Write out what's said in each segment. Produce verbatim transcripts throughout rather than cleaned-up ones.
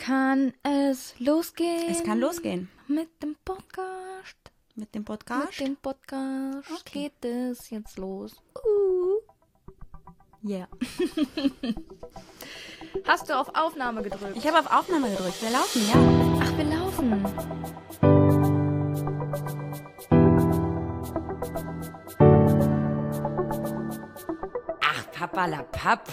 kann es losgehen. Es kann losgehen. Mit dem Podcast. Mit dem Podcast? Mit dem Podcast Okay. geht es jetzt los. Uh. Yeah. Hast du auf Aufnahme gedrückt? Ich habe auf Aufnahme gedrückt. Wir laufen, ja. Ach, wir laufen. Ach, Papalapap.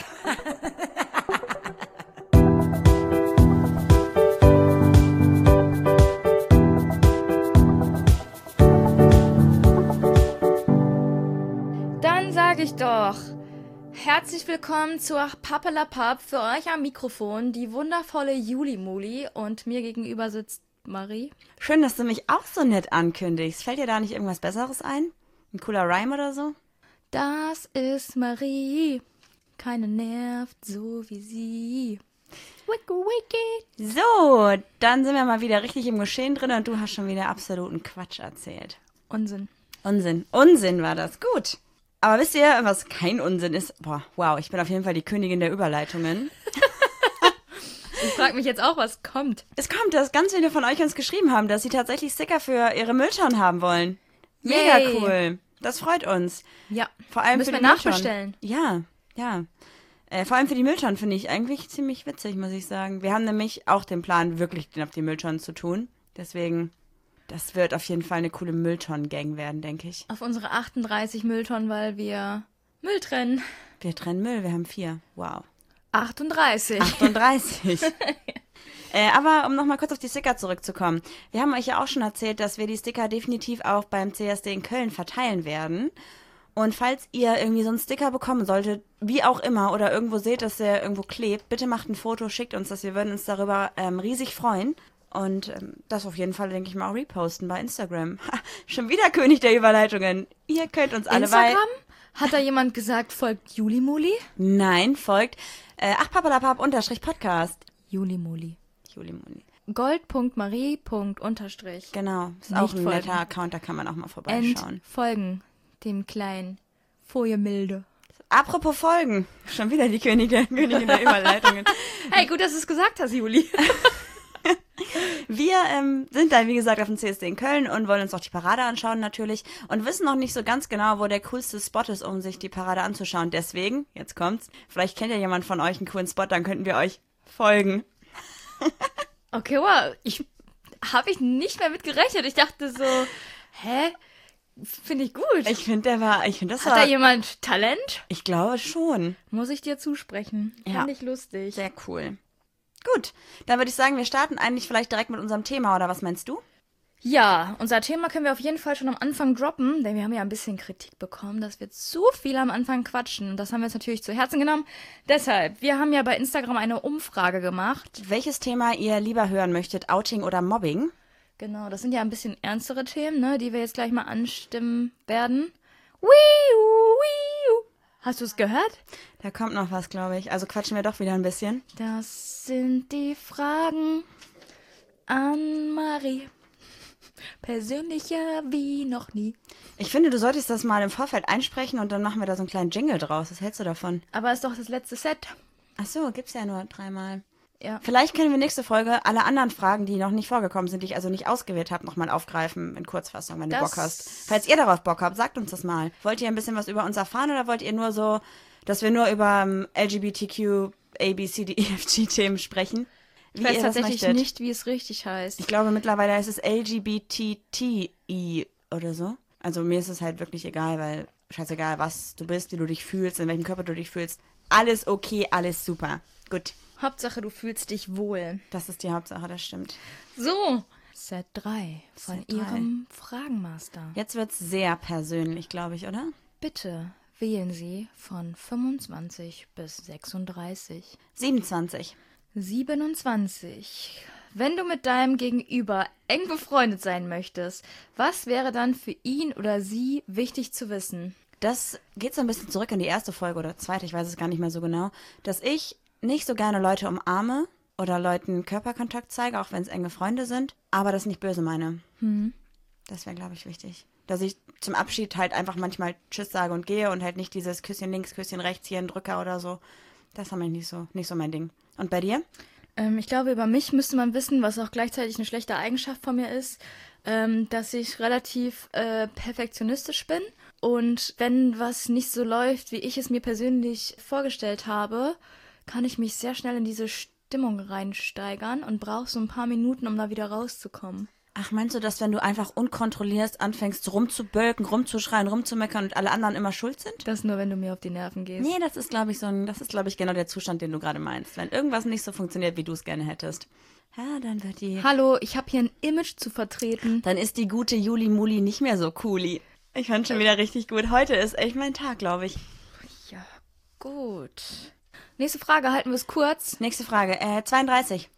Dann sage ich doch, herzlich willkommen zur Papalapap. Für euch am Mikrofon die wundervolle Juli Muli und mir gegenüber sitzt Marie. Schön, dass du mich auch so nett ankündigst. Fällt dir da nicht irgendwas Besseres ein? Ein cooler Rhyme oder so? Das ist Marie, keine nervt so wie sie. Wicke, wicke. So, dann sind wir mal wieder richtig im Geschehen drin und du hast schon wieder absoluten Quatsch erzählt. Unsinn. Unsinn. Unsinn war das. Gut. Aber wisst ihr, was kein Unsinn ist? Boah, wow, ich bin auf jeden Fall die Königin der Überleitungen. Ich frage mich jetzt auch, was kommt. Es kommt, dass ganz viele von euch uns geschrieben haben, dass sie tatsächlich Sticker für ihre Mülltonnen haben wollen. Mega Yay. cool. Das freut uns. Ja, Vor allem müssen für wir die Mülltonnen. nachbestellen. Ja, ja. Äh, vor allem für die Mülltonnen finde ich eigentlich ziemlich witzig, muss ich sagen. Wir haben nämlich auch den Plan, wirklich den auf die Mülltonnen zu tun. Deswegen, das wird auf jeden Fall eine coole Mülltonnen-Gang werden, denke ich. Auf unsere achtunddreißig Mülltonnen, weil wir Müll trennen. Wir trennen Müll, wir haben vier. Wow. achtunddreißig. achtunddreißig. äh, aber um nochmal kurz auf die Sticker zurückzukommen. Wir haben euch ja auch schon erzählt, dass wir die Sticker definitiv auch beim C S D in Köln verteilen werden. Und falls ihr irgendwie so einen Sticker bekommen solltet, wie auch immer, oder irgendwo seht, dass der irgendwo klebt, bitte macht ein Foto, schickt uns das. Wir würden uns darüber ähm, riesig freuen. Und ähm, das auf jeden Fall, denke ich mal, auch reposten bei Instagram. Ha, schon wieder König der Überleitungen. Ihr könnt uns alle bei... Instagram? Hat da jemand gesagt, folgt Juli Muli? Nein, folgt äh, ach papalapap unterstrich Podcast. Juli Muli. Juli Moni. Gold.marie.unterstrich. Genau, ist Nicht auch ein folgen. netter Account, da kann man auch mal vorbeischauen. Entfolgen dem kleinen Foliemilde. Apropos Folgen, schon wieder die Königin, Königin der Überleitungen. Hey, gut, dass du es gesagt hast, Juli. Wir ähm, sind dann, wie gesagt, auf dem C S D in Köln und wollen uns auch die Parade anschauen natürlich und wissen noch nicht so ganz genau, wo der coolste Spot ist, um sich die Parade anzuschauen. Deswegen, jetzt kommt's, vielleicht kennt ja jemand von euch einen coolen Spot, dann könnten wir euch folgen. Okay, wow. Ich habe ich nicht mehr mit gerechnet. Ich dachte so, hä? Finde ich gut. Ich finde, der war, ich finde, das Hat war, da jemand Talent? ich glaube schon. Muss ich dir zusprechen. Ja. Fand ich lustig. Sehr cool. Gut, dann würde ich sagen, wir starten eigentlich vielleicht direkt mit unserem Thema, oder was meinst du? Ja, unser Thema können wir auf jeden Fall schon am Anfang droppen, denn wir haben ja ein bisschen Kritik bekommen, dass wir zu viel am Anfang quatschen. Und das haben wir uns natürlich zu Herzen genommen. Deshalb, wir haben ja bei Instagram eine Umfrage gemacht. Welches Thema ihr lieber hören möchtet, Outing oder Mobbing? Genau, das sind ja ein bisschen ernstere Themen, ne, die wir jetzt gleich mal anstimmen werden. Wiu, wiu. Hast du es gehört? Da kommt noch was, glaube ich. Also quatschen wir doch wieder ein bisschen. Das sind die Fragen an Marie. Persönlicher wie noch nie. Ich finde, du solltest das mal im Vorfeld einsprechen und dann machen wir da so einen kleinen Jingle draus. Was hältst du davon? Aber ist doch das letzte Set. Ach so, gibt's ja nur dreimal. Ja. Vielleicht können wir nächste Folge alle anderen Fragen, die noch nicht vorgekommen sind, die ich also nicht ausgewählt habe, nochmal aufgreifen in Kurzfassung, wenn du Das- Bock hast. Falls ihr darauf Bock habt, sagt uns das mal. Wollt ihr ein bisschen was über uns erfahren oder wollt ihr nur so, dass wir nur über ähm, L G B T Q, A, B, C, D, E, F, G Themen sprechen? Wie Ich weiß ihr das tatsächlich möchtet. nicht, wie es richtig heißt. Ich glaube, mittlerweile heißt es L G B T T I oder so. Also mir ist es halt wirklich egal, weil scheißegal, was du bist, wie du dich fühlst, in welchem Körper du dich fühlst. Alles okay, alles super. Gut, Hauptsache, du fühlst dich wohl. das ist die Hauptsache, das stimmt. So, Set drei von Set drei. Ihrem Fragenmaster. Jetzt wird's sehr persönlich, glaube ich, oder? Bitte wählen Sie von fünfundzwanzig bis sechsunddreißig. siebenundzwanzig. siebenundzwanzig. Wenn du mit deinem Gegenüber eng befreundet sein möchtest, was wäre dann für ihn oder sie wichtig zu wissen? Das geht so ein bisschen zurück in die erste Folge oder zweite, ich weiß es gar nicht mehr so genau, dass ich nicht so gerne Leute umarme oder Leuten Körperkontakt zeige, auch wenn es enge Freunde sind, aber das nicht böse meine. Hm. Das wäre, glaube ich, wichtig. Dass ich zum Abschied halt einfach manchmal Tschüss sage und gehe und halt nicht dieses Küsschen links, Küsschen rechts, hier ein Drücker oder so. Das war mir nicht so, nicht so mein Ding. Und bei dir? Ähm, ich glaube, über mich müsste man wissen, was auch gleichzeitig eine schlechte Eigenschaft von mir ist, ähm, dass ich relativ äh, perfektionistisch bin. Und wenn was nicht so läuft, wie ich es mir persönlich vorgestellt habe, kann ich mich sehr schnell in diese Stimmung reinsteigern und brauche so ein paar Minuten, um da wieder rauszukommen. Ach, meinst du, dass wenn du einfach unkontrolliert anfängst rumzubölken, rumzuschreien, rumzumeckern und alle anderen immer schuld sind? Das nur, wenn du mir auf die Nerven gehst. Nee, das ist, glaube ich, so ein, das ist, glaube ich, genau der Zustand, den du gerade meinst. Wenn irgendwas nicht so funktioniert, wie du es gerne hättest. Ja, dann wird die... Hallo, ich habe hier ein Image zu vertreten. Dann ist die gute Juli Muli nicht mehr so cooli. Ich fand schon wieder richtig gut. Heute ist echt mein Tag, glaube ich. Ja, gut. Nächste Frage, halten wir es kurz. Nächste Frage, äh, zweiunddreißig.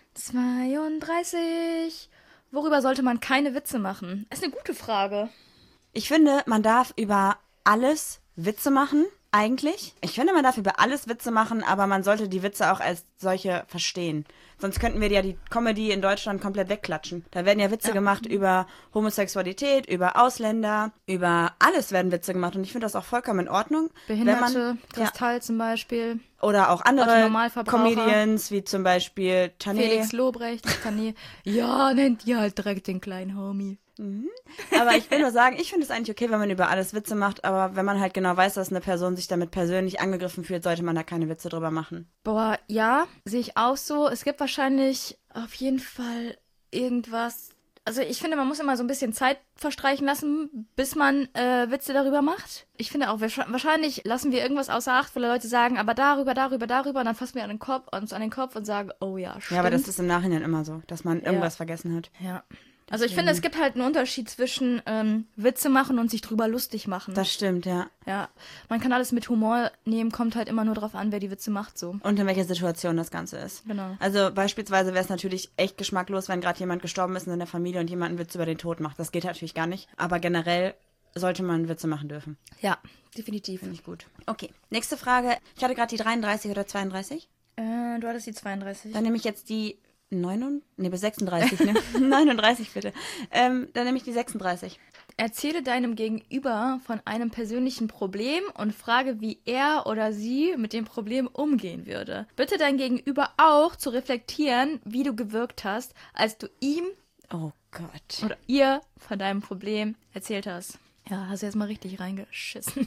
zweiunddreißig. Worüber sollte man keine Witze machen? Ist eine gute Frage. Ich finde, man darf über alles Witze machen, eigentlich. Ich finde, man darf über alles Witze machen, aber man sollte die Witze auch als solche verstehen. Sonst könnten wir ja die Comedy in Deutschland komplett wegklatschen. Da werden ja Witze ja. gemacht über Homosexualität, über Ausländer, über alles werden Witze gemacht. Und ich finde das auch vollkommen in Ordnung. Behinderte, wenn man, Kristall ja. zum Beispiel. Oder auch andere Comedians, wie zum Beispiel Tané. Felix Lobrecht, Tané. Ja, nennt ihr halt direkt den kleinen Homie. Mhm. Aber ich will nur sagen, ich finde es eigentlich okay, wenn man über alles Witze macht, aber wenn man halt genau weiß, dass eine Person sich damit persönlich angegriffen fühlt, sollte man da keine Witze drüber machen. Boah, ja, sehe ich auch so. Es gibt wahrscheinlich auf jeden Fall irgendwas. Also ich finde, man muss immer so ein bisschen Zeit verstreichen lassen, bis man äh, Witze darüber macht. Ich finde auch, wahrscheinlich lassen wir irgendwas außer Acht, wo Leute sagen, aber darüber, darüber, darüber, und dann fassen wir an den Kopf, uns an den Kopf und sagen, oh ja, stimmt. Ja, aber das ist im Nachhinein immer so, dass man irgendwas ja. vergessen hat. Ja. Also ich finde, es gibt halt einen Unterschied zwischen ähm, Witze machen und sich drüber lustig machen. Das stimmt, ja. Ja, man kann alles mit Humor nehmen, kommt halt immer nur drauf an, wer die Witze macht, so. Und in welcher Situation das Ganze ist. Genau. Also beispielsweise wäre es natürlich echt geschmacklos, wenn gerade jemand gestorben ist in der Familie und jemand einen Witz über den Tod macht. Das geht natürlich gar nicht. Aber generell sollte man Witze machen dürfen. Ja, definitiv. Finde ich gut. Okay, nächste Frage. Ich hatte gerade die dreiunddreißig oder zweiunddreißig. Äh, du hattest die zweiunddreißig. Dann nehme ich jetzt die neununddreißig, nee, bis sechsunddreißig, ne? neununddreißig bitte. Ähm, dann nehme ich die sechsunddreißig. Erzähle deinem Gegenüber von einem persönlichen Problem und frage, wie er oder sie mit dem Problem umgehen würde. Bitte dein Gegenüber auch zu reflektieren, wie du gewirkt hast, als du ihm oh Gott. oder ihr von deinem Problem erzählt hast. Ja, hast du jetzt mal richtig reingeschissen.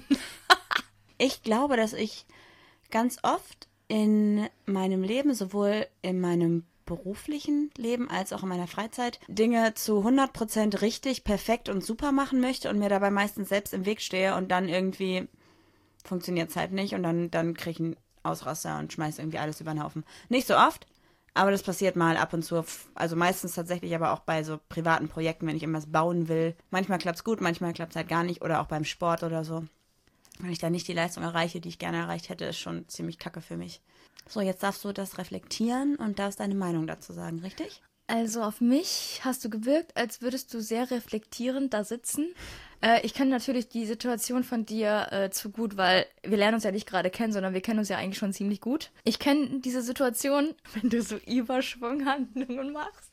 Ich glaube, dass ich ganz oft in meinem Leben, sowohl in meinem beruflichen Leben als auch in meiner Freizeit Dinge zu hundert Prozent richtig, perfekt und super machen möchte und mir dabei meistens selbst im Weg stehe und dann irgendwie funktioniert es halt nicht und dann, dann kriege ich einen Ausraster und schmeiße irgendwie alles über den Haufen. Nicht so oft, aber das passiert mal ab und zu, also meistens tatsächlich aber auch bei so privaten Projekten, wenn ich irgendwas bauen will. Manchmal klappt es gut, manchmal klappt es halt gar nicht oder auch beim Sport oder so. Wenn ich da nicht die Leistung erreiche, die ich gerne erreicht hätte, ist schon ziemlich kacke für mich. So, jetzt darfst du das reflektieren und darfst deine Meinung dazu sagen, richtig? Also auf mich hast du gewirkt, als würdest du sehr reflektierend da sitzen. Äh, ich kenne natürlich die Situation von dir äh, zu gut, weil wir lernen uns ja nicht gerade kennen, sondern wir kennen uns ja eigentlich schon ziemlich gut. Ich kenne diese Situation, wenn du so Überschwunghandlungen machst.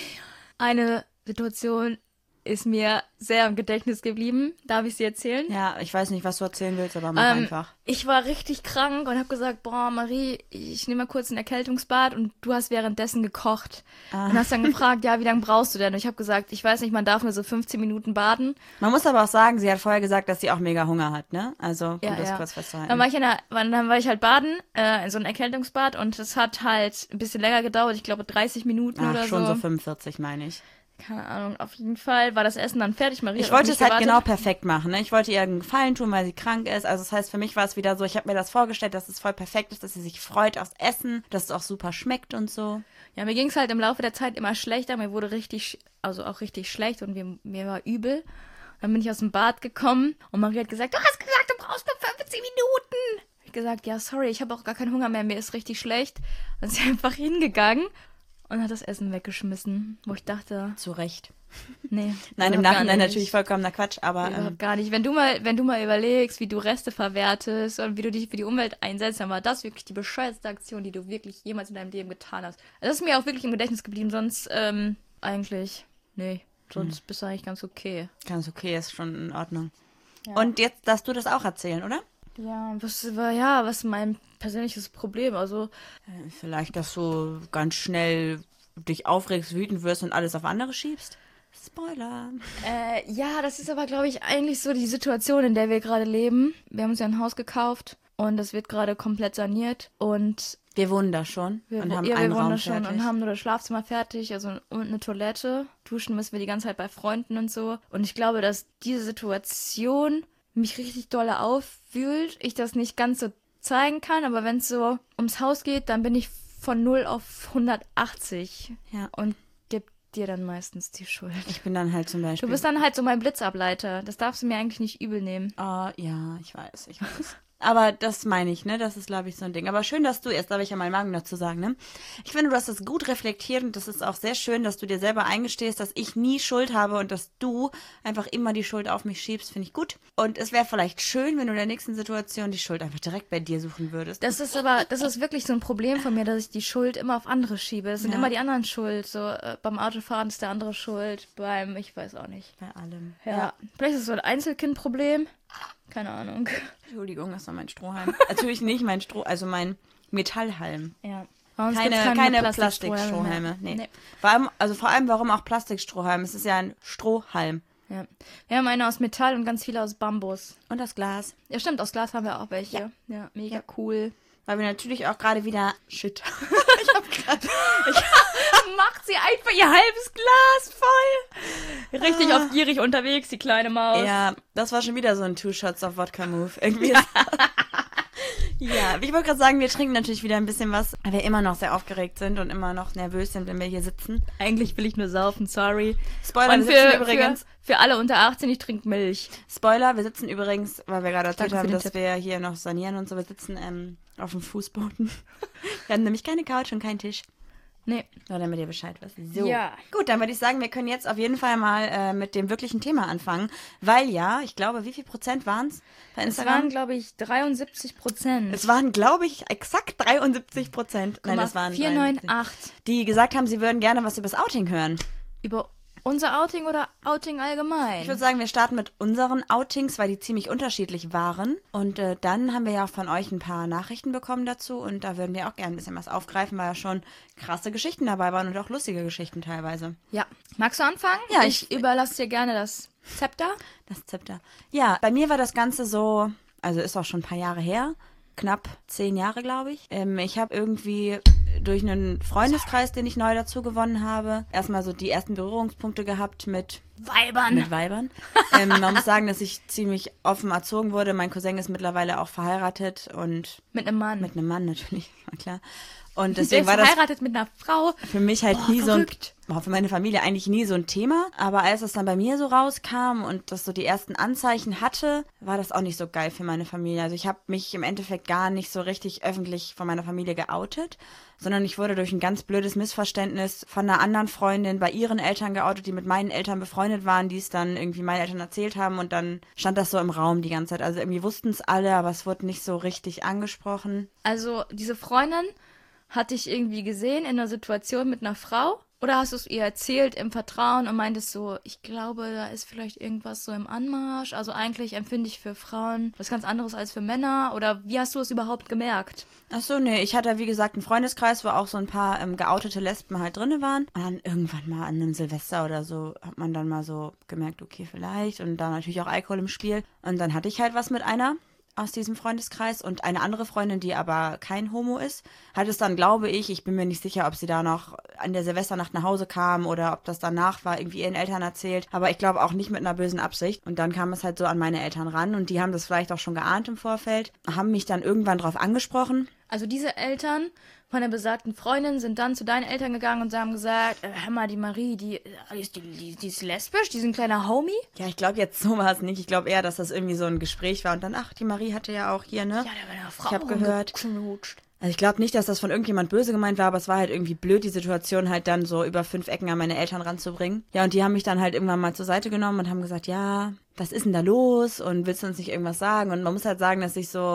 Eine Situation ist mir sehr im Gedächtnis geblieben. Darf ich sie erzählen? Ja, ich weiß nicht, was du erzählen willst, aber mach ähm, einfach. Ich war richtig krank und habe gesagt, boah, Marie, ich nehme mal kurz ein Erkältungsbad und du hast währenddessen gekocht. Ah. Und hast dann gefragt, ja, wie lange brauchst du denn? Und ich habe gesagt, ich weiß nicht, man darf nur so fünfzehn Minuten baden. Man muss aber auch sagen, sie hat vorher gesagt, dass sie auch mega Hunger hat, ne? Also, um ja, das ja. kurz festzuhalten. Dann war ich, in der, dann war ich halt baden, äh, in so einem Erkältungsbad und das hat halt ein bisschen länger gedauert, ich glaube dreißig Minuten Ach, oder so. schon so fünfundvierzig, meine ich. Keine Ahnung, auf jeden Fall war das Essen dann fertig. Maria ich wollte es halt gewartet. genau perfekt machen. Ne? Ich wollte ihr einen Gefallen tun, weil sie krank ist. Also das heißt, für mich war es wieder so, ich habe mir das vorgestellt, dass es voll perfekt ist, dass sie sich freut aufs Essen, dass es auch super schmeckt und so. Ja, mir ging es halt im Laufe der Zeit immer schlechter. Mir wurde richtig, also auch richtig schlecht und mir, mir war übel. Dann bin ich aus dem Bad gekommen und Maria hat gesagt, du hast gesagt, du brauchst nur fünfzehn Minuten. Ich habe gesagt, ja, sorry, ich habe auch gar keinen Hunger mehr, mir ist richtig schlecht. Dann ist sie einfach hingegangen und hat das Essen weggeschmissen, wo ich dachte... Zu Recht. Nee. Nein, im Nachhinein natürlich vollkommener Quatsch, aber... Überhaupt ähm, gar nicht. Wenn du mal, wenn du mal überlegst, wie du Reste verwertest und wie du dich für die Umwelt einsetzt, dann war das wirklich die bescheuerste Aktion, die du wirklich jemals in deinem Leben getan hast. Also das ist mir auch wirklich im Gedächtnis geblieben, sonst ähm, eigentlich, nee, sonst hm. bist du eigentlich ganz okay. Ganz okay, ist schon in Ordnung. Ja. Und jetzt darfst du das auch erzählen, oder? Ja, was war ja, was ist mein persönliches Problem? Also, Äh, Vielleicht, dass du ganz schnell dich aufregst, wütend wirst und alles auf andere schiebst. Spoiler. äh, ja, das ist aber, glaube ich, eigentlich so die Situation, in der wir gerade leben. Wir haben uns ja ein Haus gekauft und das wird gerade komplett saniert und Wir wohnen da schon wir, und haben ja, wir einen wohnen Raum da schon fertig. und haben nur das Schlafzimmer fertig, also und eine Toilette. Duschen müssen wir die ganze Zeit bei Freunden und so. Und ich glaube, dass diese Situation mich richtig dolle aufwühlt. Ich das nicht ganz so zeigen kann, aber wenn es so ums Haus geht, dann bin ich von null auf hundertachtzig Ja. und gebe dir dann meistens die Schuld. Ich bin dann halt zum Beispiel... Du bist dann halt so mein Blitzableiter. Das darfst du mir eigentlich nicht übel nehmen. Ah, ja, ich weiß, ich weiß. Aber das meine ich, ne? Das ist, glaube ich, so ein Ding. Aber schön, dass du erst, darf ich ja mal Magen dazu sagen, ne? Ich finde, du hast das gut reflektiert und das ist auch sehr schön, dass du dir selber eingestehst, dass ich nie Schuld habe und dass du einfach immer die Schuld auf mich schiebst, finde ich gut. Und es wäre vielleicht schön, wenn du in der nächsten Situation die Schuld einfach direkt bei dir suchen würdest. Das ist aber, das ist wirklich so ein Problem von mir, dass ich die Schuld immer auf andere schiebe. Es sind Ja. immer die anderen schuld. So äh, beim Autofahren ist der andere schuld, beim, ich weiß auch nicht. Bei allem. Ja. Vielleicht ist es so ein Einzelkindproblem. Keine Ahnung. Entschuldigung, das war mein Strohhalm. Natürlich nicht mein Stroh, also mein Metallhalm. Ja. Bei uns Keine, gibt's keine Plastikstrohhalme Plastikstrohhalme. mehr. Nee. Nee. Vor allem, also vor allem, warum auch Plastikstrohhalm? Es ist ja ein Strohhalm. Ja. Wir haben eine aus Metall und ganz viele aus Bambus. Und das Glas. Ja, stimmt, aus Glas haben wir auch welche. Ja. Ja, mega Ja. cool. Weil wir natürlich auch gerade wieder... Shit. Macht sie einfach ihr halbes Glas voll. Richtig auf gierig unterwegs, die kleine Maus. Ja, das war schon wieder so ein Two Shots of Vodka Move. Irgendwie ist ja, ich wollte gerade sagen, wir trinken natürlich wieder ein bisschen was, weil wir immer noch sehr aufgeregt sind und immer noch nervös sind, wenn wir hier sitzen. Eigentlich will ich nur saufen, sorry. Spoiler, Und wir sitzen für, übrigens... für, für alle unter achtzehn, ich trinke Milch. Spoiler, wir sitzen übrigens, weil wir gerade erzählt Danke für haben, den dass Tipp. wir hier noch sanieren und so, wir sitzen ähm, auf dem Fußboden. Wir haben nämlich keine Couch und keinen Tisch. Nee. Nur damit ihr Bescheid wisst. So. Ja. Gut, dann würde ich sagen, wir können jetzt auf jeden Fall mal äh, mit dem wirklichen Thema anfangen. Weil ja, ich glaube, wie viel Prozent waren es bei Es Instagram? waren, glaube ich, dreiundsiebzig Prozent. Es waren, glaube ich, exakt dreiundsiebzig Prozent. Nein, das waren vier neun dreiundsiebzig. acht. Die gesagt haben, sie würden gerne was über das Outing hören. Über unser Outing oder Outing allgemein? Ich würde sagen, wir starten mit unseren Outings, weil die ziemlich unterschiedlich waren. Und äh, dann haben wir ja von euch ein paar Nachrichten bekommen dazu. Und da würden wir auch gerne ein bisschen was aufgreifen, weil ja schon krasse Geschichten dabei waren und auch lustige Geschichten teilweise. Ja. Magst du anfangen? Ja, ich, ich- überlasse dir gerne das Zepter. Das Zepter. Ja, bei mir war das Ganze so, also ist auch schon ein paar Jahre her. Knapp zehn Jahre, glaube ich. Ähm, ich habe irgendwie durch einen Freundeskreis, den ich neu dazu gewonnen habe, erstmal so die ersten Berührungspunkte gehabt mit, Weibern. mit Weibern. ähm, man muss sagen, dass ich ziemlich offen erzogen wurde. Mein Cousin ist mittlerweile auch verheiratet und Mit einem Mann. mit einem Mann natürlich, war klar. Und Der deswegen ist war das verheiratet mit einer Frau. für mich halt Boah, nie so ein, verrückt. boah, für meine Familie eigentlich nie so ein Thema. Aber als es dann bei mir so rauskam und das so die ersten Anzeichen hatte, war das auch nicht so geil für meine Familie. Also ich habe mich im Endeffekt gar nicht so richtig öffentlich von meiner Familie geoutet, sondern ich wurde durch ein ganz blödes Missverständnis von einer anderen Freundin bei ihren Eltern geoutet, die mit meinen Eltern befreundet waren, die es dann irgendwie meinen Eltern erzählt haben und dann stand das so im Raum die ganze Zeit. Also irgendwie wussten es alle, aber es wurde nicht so richtig angesprochen. Also, diese Freundin hat dich irgendwie gesehen in einer Situation mit einer Frau? Oder hast du es ihr erzählt im Vertrauen und meintest so, ich glaube, da ist vielleicht irgendwas so im Anmarsch? Also eigentlich empfinde ich für Frauen was ganz anderes als für Männer. Oder wie hast du es überhaupt gemerkt? Ach so, nee, ich hatte, wie gesagt, einen Freundeskreis, wo auch so ein paar ähm, geoutete Lesben halt drinne waren. Und dann irgendwann mal an einem Silvester oder so hat man dann mal so gemerkt, okay, vielleicht. Und da natürlich auch Alkohol im Spiel. Und dann hatte ich halt was mit einer aus diesem Freundeskreis und eine andere Freundin, die aber kein Homo ist, hat es dann, glaube ich, ich bin mir nicht sicher, ob sie da noch an der Silvesternacht nach Hause kam oder ob das danach war, irgendwie ihren Eltern erzählt, aber ich glaube auch nicht mit einer bösen Absicht. Und dann kam es halt so an meine Eltern ran und die haben das vielleicht auch schon geahnt im Vorfeld, haben mich dann irgendwann drauf angesprochen. Also diese Eltern von der besagten Freundin sind dann zu deinen Eltern gegangen und sie haben gesagt, äh, hör mal, die Marie, die, die, ist, die, die, die ist lesbisch, die ist ein kleiner Homie. Ja, ich glaube jetzt so war es nicht. Ich glaube eher, dass das irgendwie so ein Gespräch war und dann, ach, die Marie hatte ja auch hier, ne? Ja, der war eine Frau Ich habe gehört. rumgeknutscht. Also ich glaube nicht, dass das von irgendjemand böse gemeint war, aber es war halt irgendwie blöd, die Situation halt dann so über fünf Ecken an meine Eltern ranzubringen. Ja, und die haben mich dann halt irgendwann mal zur Seite genommen und haben gesagt, ja, was ist denn da los und willst du uns nicht irgendwas sagen? Und man muss halt sagen, dass ich so mit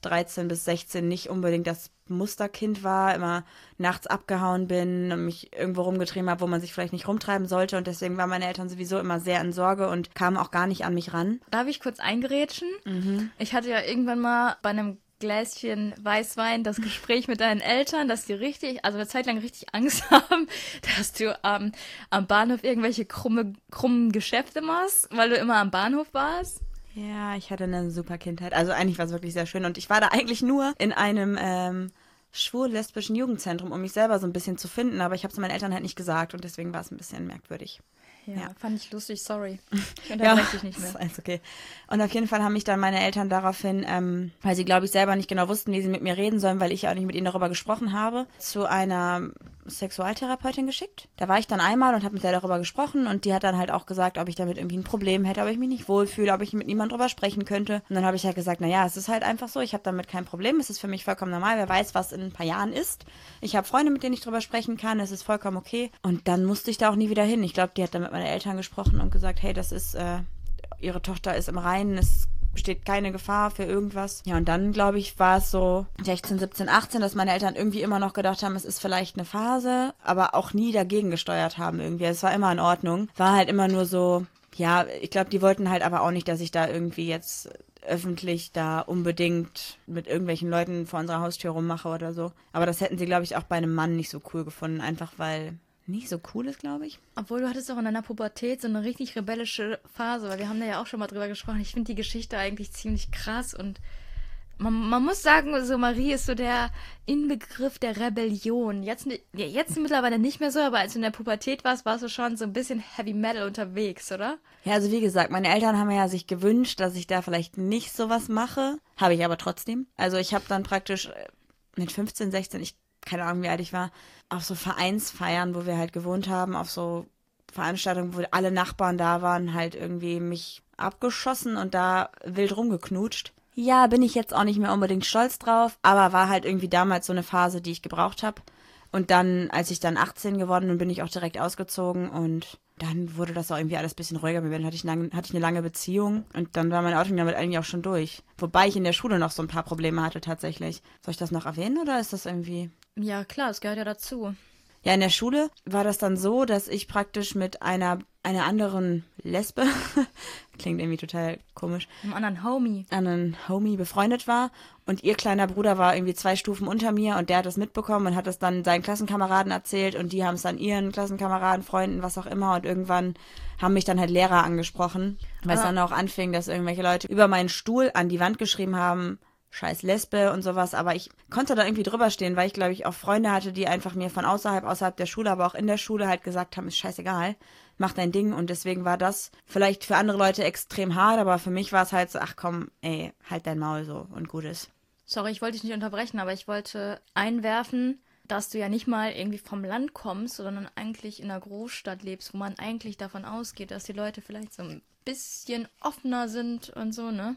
dreizehn bis sechzehn nicht unbedingt das Musterkind war, immer nachts abgehauen bin und mich irgendwo rumgetrieben habe, wo man sich vielleicht nicht rumtreiben sollte. Und deswegen waren meine Eltern sowieso immer sehr in Sorge und kamen auch gar nicht an mich ran. Darf ich kurz eingerätschen? Mhm. Ich hatte ja irgendwann mal bei einem Gläschen Weißwein das Gespräch mit deinen Eltern, dass die richtig, also eine Zeit lang richtig Angst haben, dass du ähm, am Bahnhof irgendwelche krumme, krummen Geschäfte machst, weil du immer am Bahnhof warst. Ja, ich hatte eine super Kindheit. Also eigentlich war es wirklich sehr schön. Und ich war da eigentlich nur in einem ähm, schwul-lesbischen Jugendzentrum, um mich selber so ein bisschen zu finden. Aber ich habe es meinen Eltern halt nicht gesagt und deswegen war es ein bisschen merkwürdig. Ja, Ja. fand ich lustig, sorry. Ich Ja, unterbreche dich nicht mehr. ist alles okay. Und auf jeden Fall haben mich dann meine Eltern daraufhin, ähm, weil sie, glaube ich, selber nicht genau wussten, wie sie mit mir reden sollen, weil ich ja auch nicht mit ihnen darüber gesprochen habe, zu einer Sexualtherapeutin geschickt. Da war ich dann einmal und habe mit der darüber gesprochen und die hat dann halt auch gesagt, ob ich damit irgendwie ein Problem hätte, ob ich mich nicht wohlfühle, ob ich mit niemandem drüber sprechen könnte. Und dann habe ich halt gesagt, naja, es ist halt einfach so, ich habe damit kein Problem, es ist für mich vollkommen normal, wer weiß, was in ein paar Jahren ist. Ich habe Freunde, mit denen ich drüber sprechen kann, es ist vollkommen okay. Und dann musste ich da auch nie wieder hin. Ich glaube, die hat dann mit meinen Eltern gesprochen und gesagt, hey, das ist, äh, ihre Tochter ist im Reinen, es besteht keine Gefahr für irgendwas. Ja, und dann, glaube ich, war es so sechzehn, siebzehn, achtzehn, dass meine Eltern irgendwie immer noch gedacht haben, es ist vielleicht eine Phase, aber auch nie dagegen gesteuert haben irgendwie. Es war immer in Ordnung. War halt immer nur so, ja, ich glaube, die wollten halt aber auch nicht, dass ich da irgendwie jetzt öffentlich da unbedingt mit irgendwelchen Leuten vor unserer Haustür rummache oder so. Aber das hätten sie, glaube ich, auch bei einem Mann nicht so cool gefunden, einfach weil nicht so cool ist, glaube ich. Obwohl, du hattest auch in deiner Pubertät so eine richtig rebellische Phase, weil wir haben da ja auch schon mal drüber gesprochen. Ich finde die Geschichte eigentlich ziemlich krass und man, man muss sagen, so Marie ist so der Inbegriff der Rebellion. Jetzt, ja, jetzt mittlerweile nicht mehr so, aber als du in der Pubertät warst, warst du schon so ein bisschen Heavy Metal unterwegs, oder? Ja, also wie gesagt, meine Eltern haben ja sich gewünscht, dass ich da vielleicht nicht sowas mache. Habe ich aber trotzdem. Also ich habe dann praktisch mit fünfzehn, sechzehn, ich keine Ahnung, wie alt ich war, auf so Vereinsfeiern, wo wir halt gewohnt haben, auf so Veranstaltungen, wo alle Nachbarn da waren, halt irgendwie mich abgeschossen und da wild rumgeknutscht. Ja, bin ich jetzt auch nicht mehr unbedingt stolz drauf, aber war halt irgendwie damals so eine Phase, die ich gebraucht habe. Und dann, als ich dann achtzehn geworden bin, bin ich auch direkt ausgezogen und dann wurde das auch irgendwie alles ein bisschen ruhiger. Dann hatte ich, lang, hatte ich eine lange Beziehung und dann war mein Outing damit eigentlich auch schon durch. Wobei ich in der Schule noch so ein paar Probleme hatte tatsächlich. Soll ich das noch erwähnen oder ist das irgendwie... Ja, klar, das gehört ja dazu. Ja, in der Schule war das dann so, dass ich praktisch mit einer, einer anderen Lesbe, klingt irgendwie total komisch, Einem anderen Homie. anderen Homie befreundet war und ihr kleiner Bruder war irgendwie zwei Stufen unter mir und der hat das mitbekommen und hat es dann seinen Klassenkameraden erzählt und die haben es dann ihren Klassenkameraden, Freunden, was auch immer und irgendwann haben mich dann halt Lehrer angesprochen, weil es Ah. dann auch anfing, dass irgendwelche Leute über meinen Stuhl an die Wand geschrieben haben, scheiß Lesbe und sowas, aber ich konnte da irgendwie drüber stehen, weil ich, glaube ich, auch Freunde hatte, die einfach mir von außerhalb, außerhalb der Schule, aber auch in der Schule halt gesagt haben, ist scheißegal, mach dein Ding und deswegen war das vielleicht für andere Leute extrem hart, aber für mich war es halt so, ach komm, ey, halt dein Maul so und gut ist. Sorry, ich wollte dich nicht unterbrechen, aber ich wollte einwerfen, dass du ja nicht mal irgendwie vom Land kommst, sondern eigentlich in einer Großstadt lebst, wo man eigentlich davon ausgeht, dass die Leute vielleicht so ein bisschen offener sind und so, ne?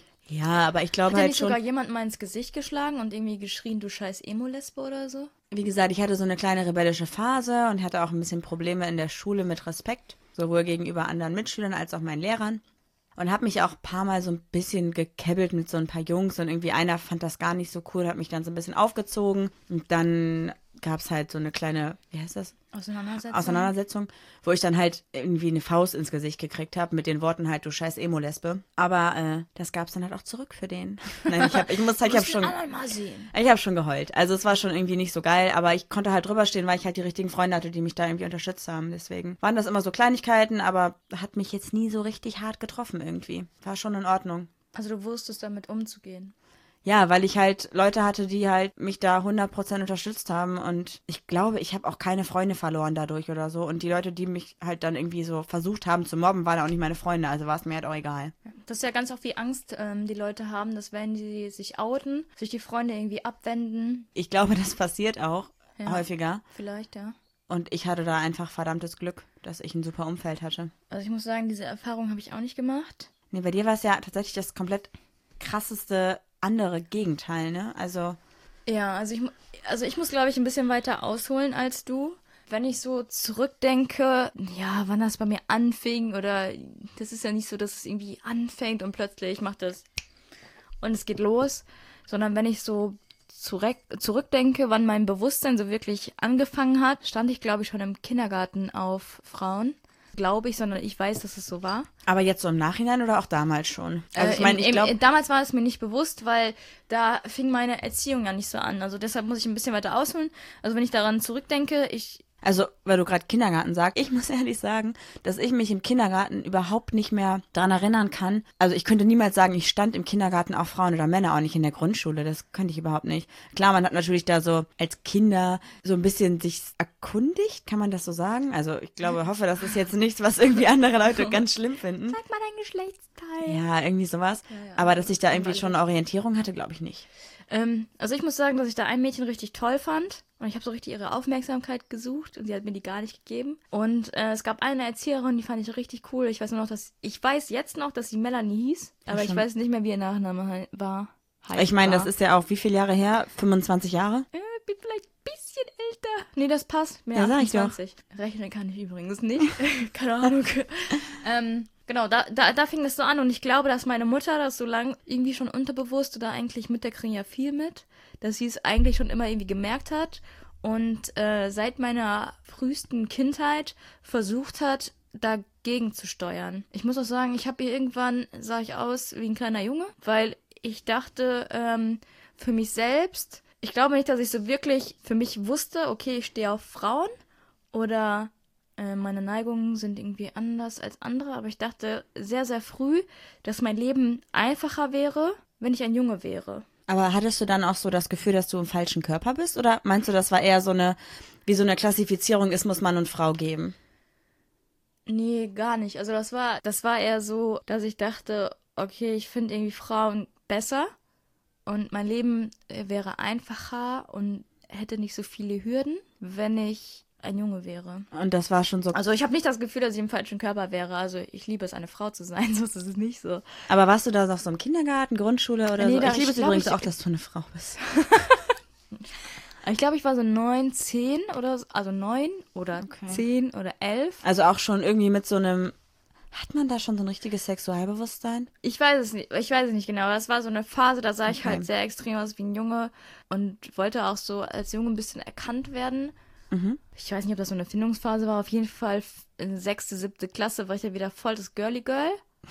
Ja, aber ich glaube Hat ja halt nicht schon, sogar jemand mal ins Gesicht geschlagen und irgendwie geschrien, du scheiß Emo-Lesbe oder so? wie gesagt, ich hatte so eine kleine rebellische Phase und hatte auch ein bisschen Probleme in der Schule mit Respekt, sowohl gegenüber anderen Mitschülern als auch meinen Lehrern. Und habe mich auch ein paar Mal so ein bisschen gekebbelt mit so ein paar Jungs und irgendwie einer fand das gar nicht so cool, hat mich dann so ein bisschen aufgezogen und dann gab es halt so eine kleine, wie heißt das? Auseinandersetzung. Auseinandersetzung, wo ich dann halt irgendwie eine Faust ins Gesicht gekriegt habe mit den Worten halt, du scheiß Emo-Lesbe. Aber äh, das gab's dann halt auch zurück für den. Nein, ich hab, ich muss halt, ich hab schon, mal sehen. ich hab schon geheult. Also es war schon irgendwie nicht so geil, aber ich konnte halt drüber stehen, weil ich halt die richtigen Freunde hatte, die mich da irgendwie unterstützt haben. Deswegen waren das immer so Kleinigkeiten, aber hat mich jetzt nie so richtig hart getroffen irgendwie. War schon in Ordnung. Also du wusstest damit umzugehen. Ja, weil ich halt Leute hatte, die halt mich da hundert Prozent unterstützt haben und ich glaube, ich habe auch keine Freunde verloren dadurch oder so und die Leute, die mich halt dann irgendwie so versucht haben zu mobben, waren auch nicht meine Freunde, also war es mir halt auch egal. Das ist ja ganz oft die Angst, ähm, die Leute haben, dass wenn die sich outen, sich die Freunde irgendwie abwenden. Ich glaube, das passiert auch Ja. häufiger Vielleicht, ja. und ich hatte da einfach verdammtes Glück, dass ich ein super Umfeld hatte. Also ich muss sagen, diese Erfahrung habe ich auch nicht gemacht. Nee, bei dir war es ja tatsächlich das komplett krasseste andere Gegenteil, ne? Also Ja, also ich, mu- also ich muss, glaube ich, ein bisschen weiter ausholen als du. Wenn ich so zurückdenke, ja, wann das bei mir anfing oder das ist ja nicht so, dass es irgendwie anfängt und plötzlich macht das und es geht los. sondern wenn ich so zurück, zurückdenke, wann mein Bewusstsein so wirklich angefangen hat, stand ich, glaube ich, schon im Kindergarten auf Frauen. Glaube ich, sondern ich weiß, dass es so war. Aber jetzt so im Nachhinein oder auch damals schon? Also Äh, ich meine, im- ich glaube... im- Damals war es mir nicht bewusst, weil da fing meine Erziehung ja nicht so an. Also deshalb muss ich ein bisschen weiter ausholen. Also wenn ich daran zurückdenke, ich... Also, weil du gerade Kindergarten sagst, ich muss ehrlich sagen, dass ich mich im Kindergarten überhaupt nicht mehr daran erinnern kann. Also ich könnte niemals sagen, ich stand im Kindergarten auf Frauen oder Männer, auch nicht in der Grundschule. Das könnte ich überhaupt nicht. Klar, man hat natürlich da so als Kinder so ein bisschen sich erkundigt, kann man das so sagen? Also ich glaube, hoffe, das ist jetzt nichts, was irgendwie andere Leute ganz schlimm finden. Sag mal dein Geschlechtsteil. Ja, irgendwie sowas. Ja, ja. Aber dass ich da irgendwie schon eine Orientierung hatte, glaube ich nicht. Ähm, also ich muss sagen, dass ich da ein Mädchen richtig toll fand. Und ich habe so richtig ihre Aufmerksamkeit gesucht und sie hat mir die gar nicht gegeben. Und äh, es gab eine Erzieherin, die fand ich richtig cool. Ich weiß nur noch, dass ich weiß jetzt noch, dass sie Melanie hieß, aber ich schon. weiß nicht mehr, wie ihr Nachname hei- war. Heißt Ich meine, war. das ist ja auch wie viele Jahre her? fünfundzwanzig Jahre? Äh, bin vielleicht ein bisschen älter. Nee, das passt. Mehr Ja, sag ich doch. achtundzwanzig. Rechnen kann ich übrigens nicht. Keine Ahnung. ähm, genau, da, da, da fing das so an und ich glaube, dass meine Mutter das so lang irgendwie schon unterbewusst oder eigentlich mit der kriegen ja viel mit, dass sie es eigentlich schon immer irgendwie gemerkt hat und äh, seit meiner frühesten Kindheit versucht hat, dagegen zu steuern. Ich muss auch sagen, ich habe ihr irgendwann, sah ich aus wie ein kleiner Junge, weil ich dachte, ähm, für mich selbst, ich glaube nicht, dass ich so wirklich für mich wusste, okay, ich stehe auf Frauen oder äh, meine Neigungen sind irgendwie anders als andere, aber ich dachte sehr, sehr früh, dass mein Leben einfacher wäre, wenn ich ein Junge wäre. Aber hattest du dann auch so das Gefühl, dass du im falschen Körper bist? Oder meinst du, das war eher so eine, wie so eine Klassifizierung ist, muss Mann und Frau geben? Nee, gar nicht. Also das war, das war eher so, dass ich dachte, okay, ich finde irgendwie Frauen besser und mein Leben äh, wäre einfacher und hätte nicht so viele Hürden, wenn ich ein Junge wäre. Und das war schon so. Also ich habe nicht das Gefühl, dass ich im falschen Körper wäre. Also ich liebe es, eine Frau zu sein, so ist es nicht so. Aber warst du da noch so im Kindergarten, Grundschule oder Nee, so? da- Ich liebe es ich glaub, übrigens ich- auch, dass du eine Frau bist. Ich glaube, ich war so neun, zehn oder so, also neun oder Okay. zehn oder elf. Also auch schon irgendwie mit so einem. Hat man da schon so ein richtiges Sexualbewusstsein? Ich weiß es nicht, ich weiß es nicht genau. Das war so eine Phase, da sah ich Okay. halt sehr extrem aus wie ein Junge und wollte auch so als Junge ein bisschen erkannt werden. Mhm. Ich weiß nicht, ob das so eine Findungsphase war. Auf jeden Fall in sechste, siebte Klasse war ich ja wieder voll das Girly Girl.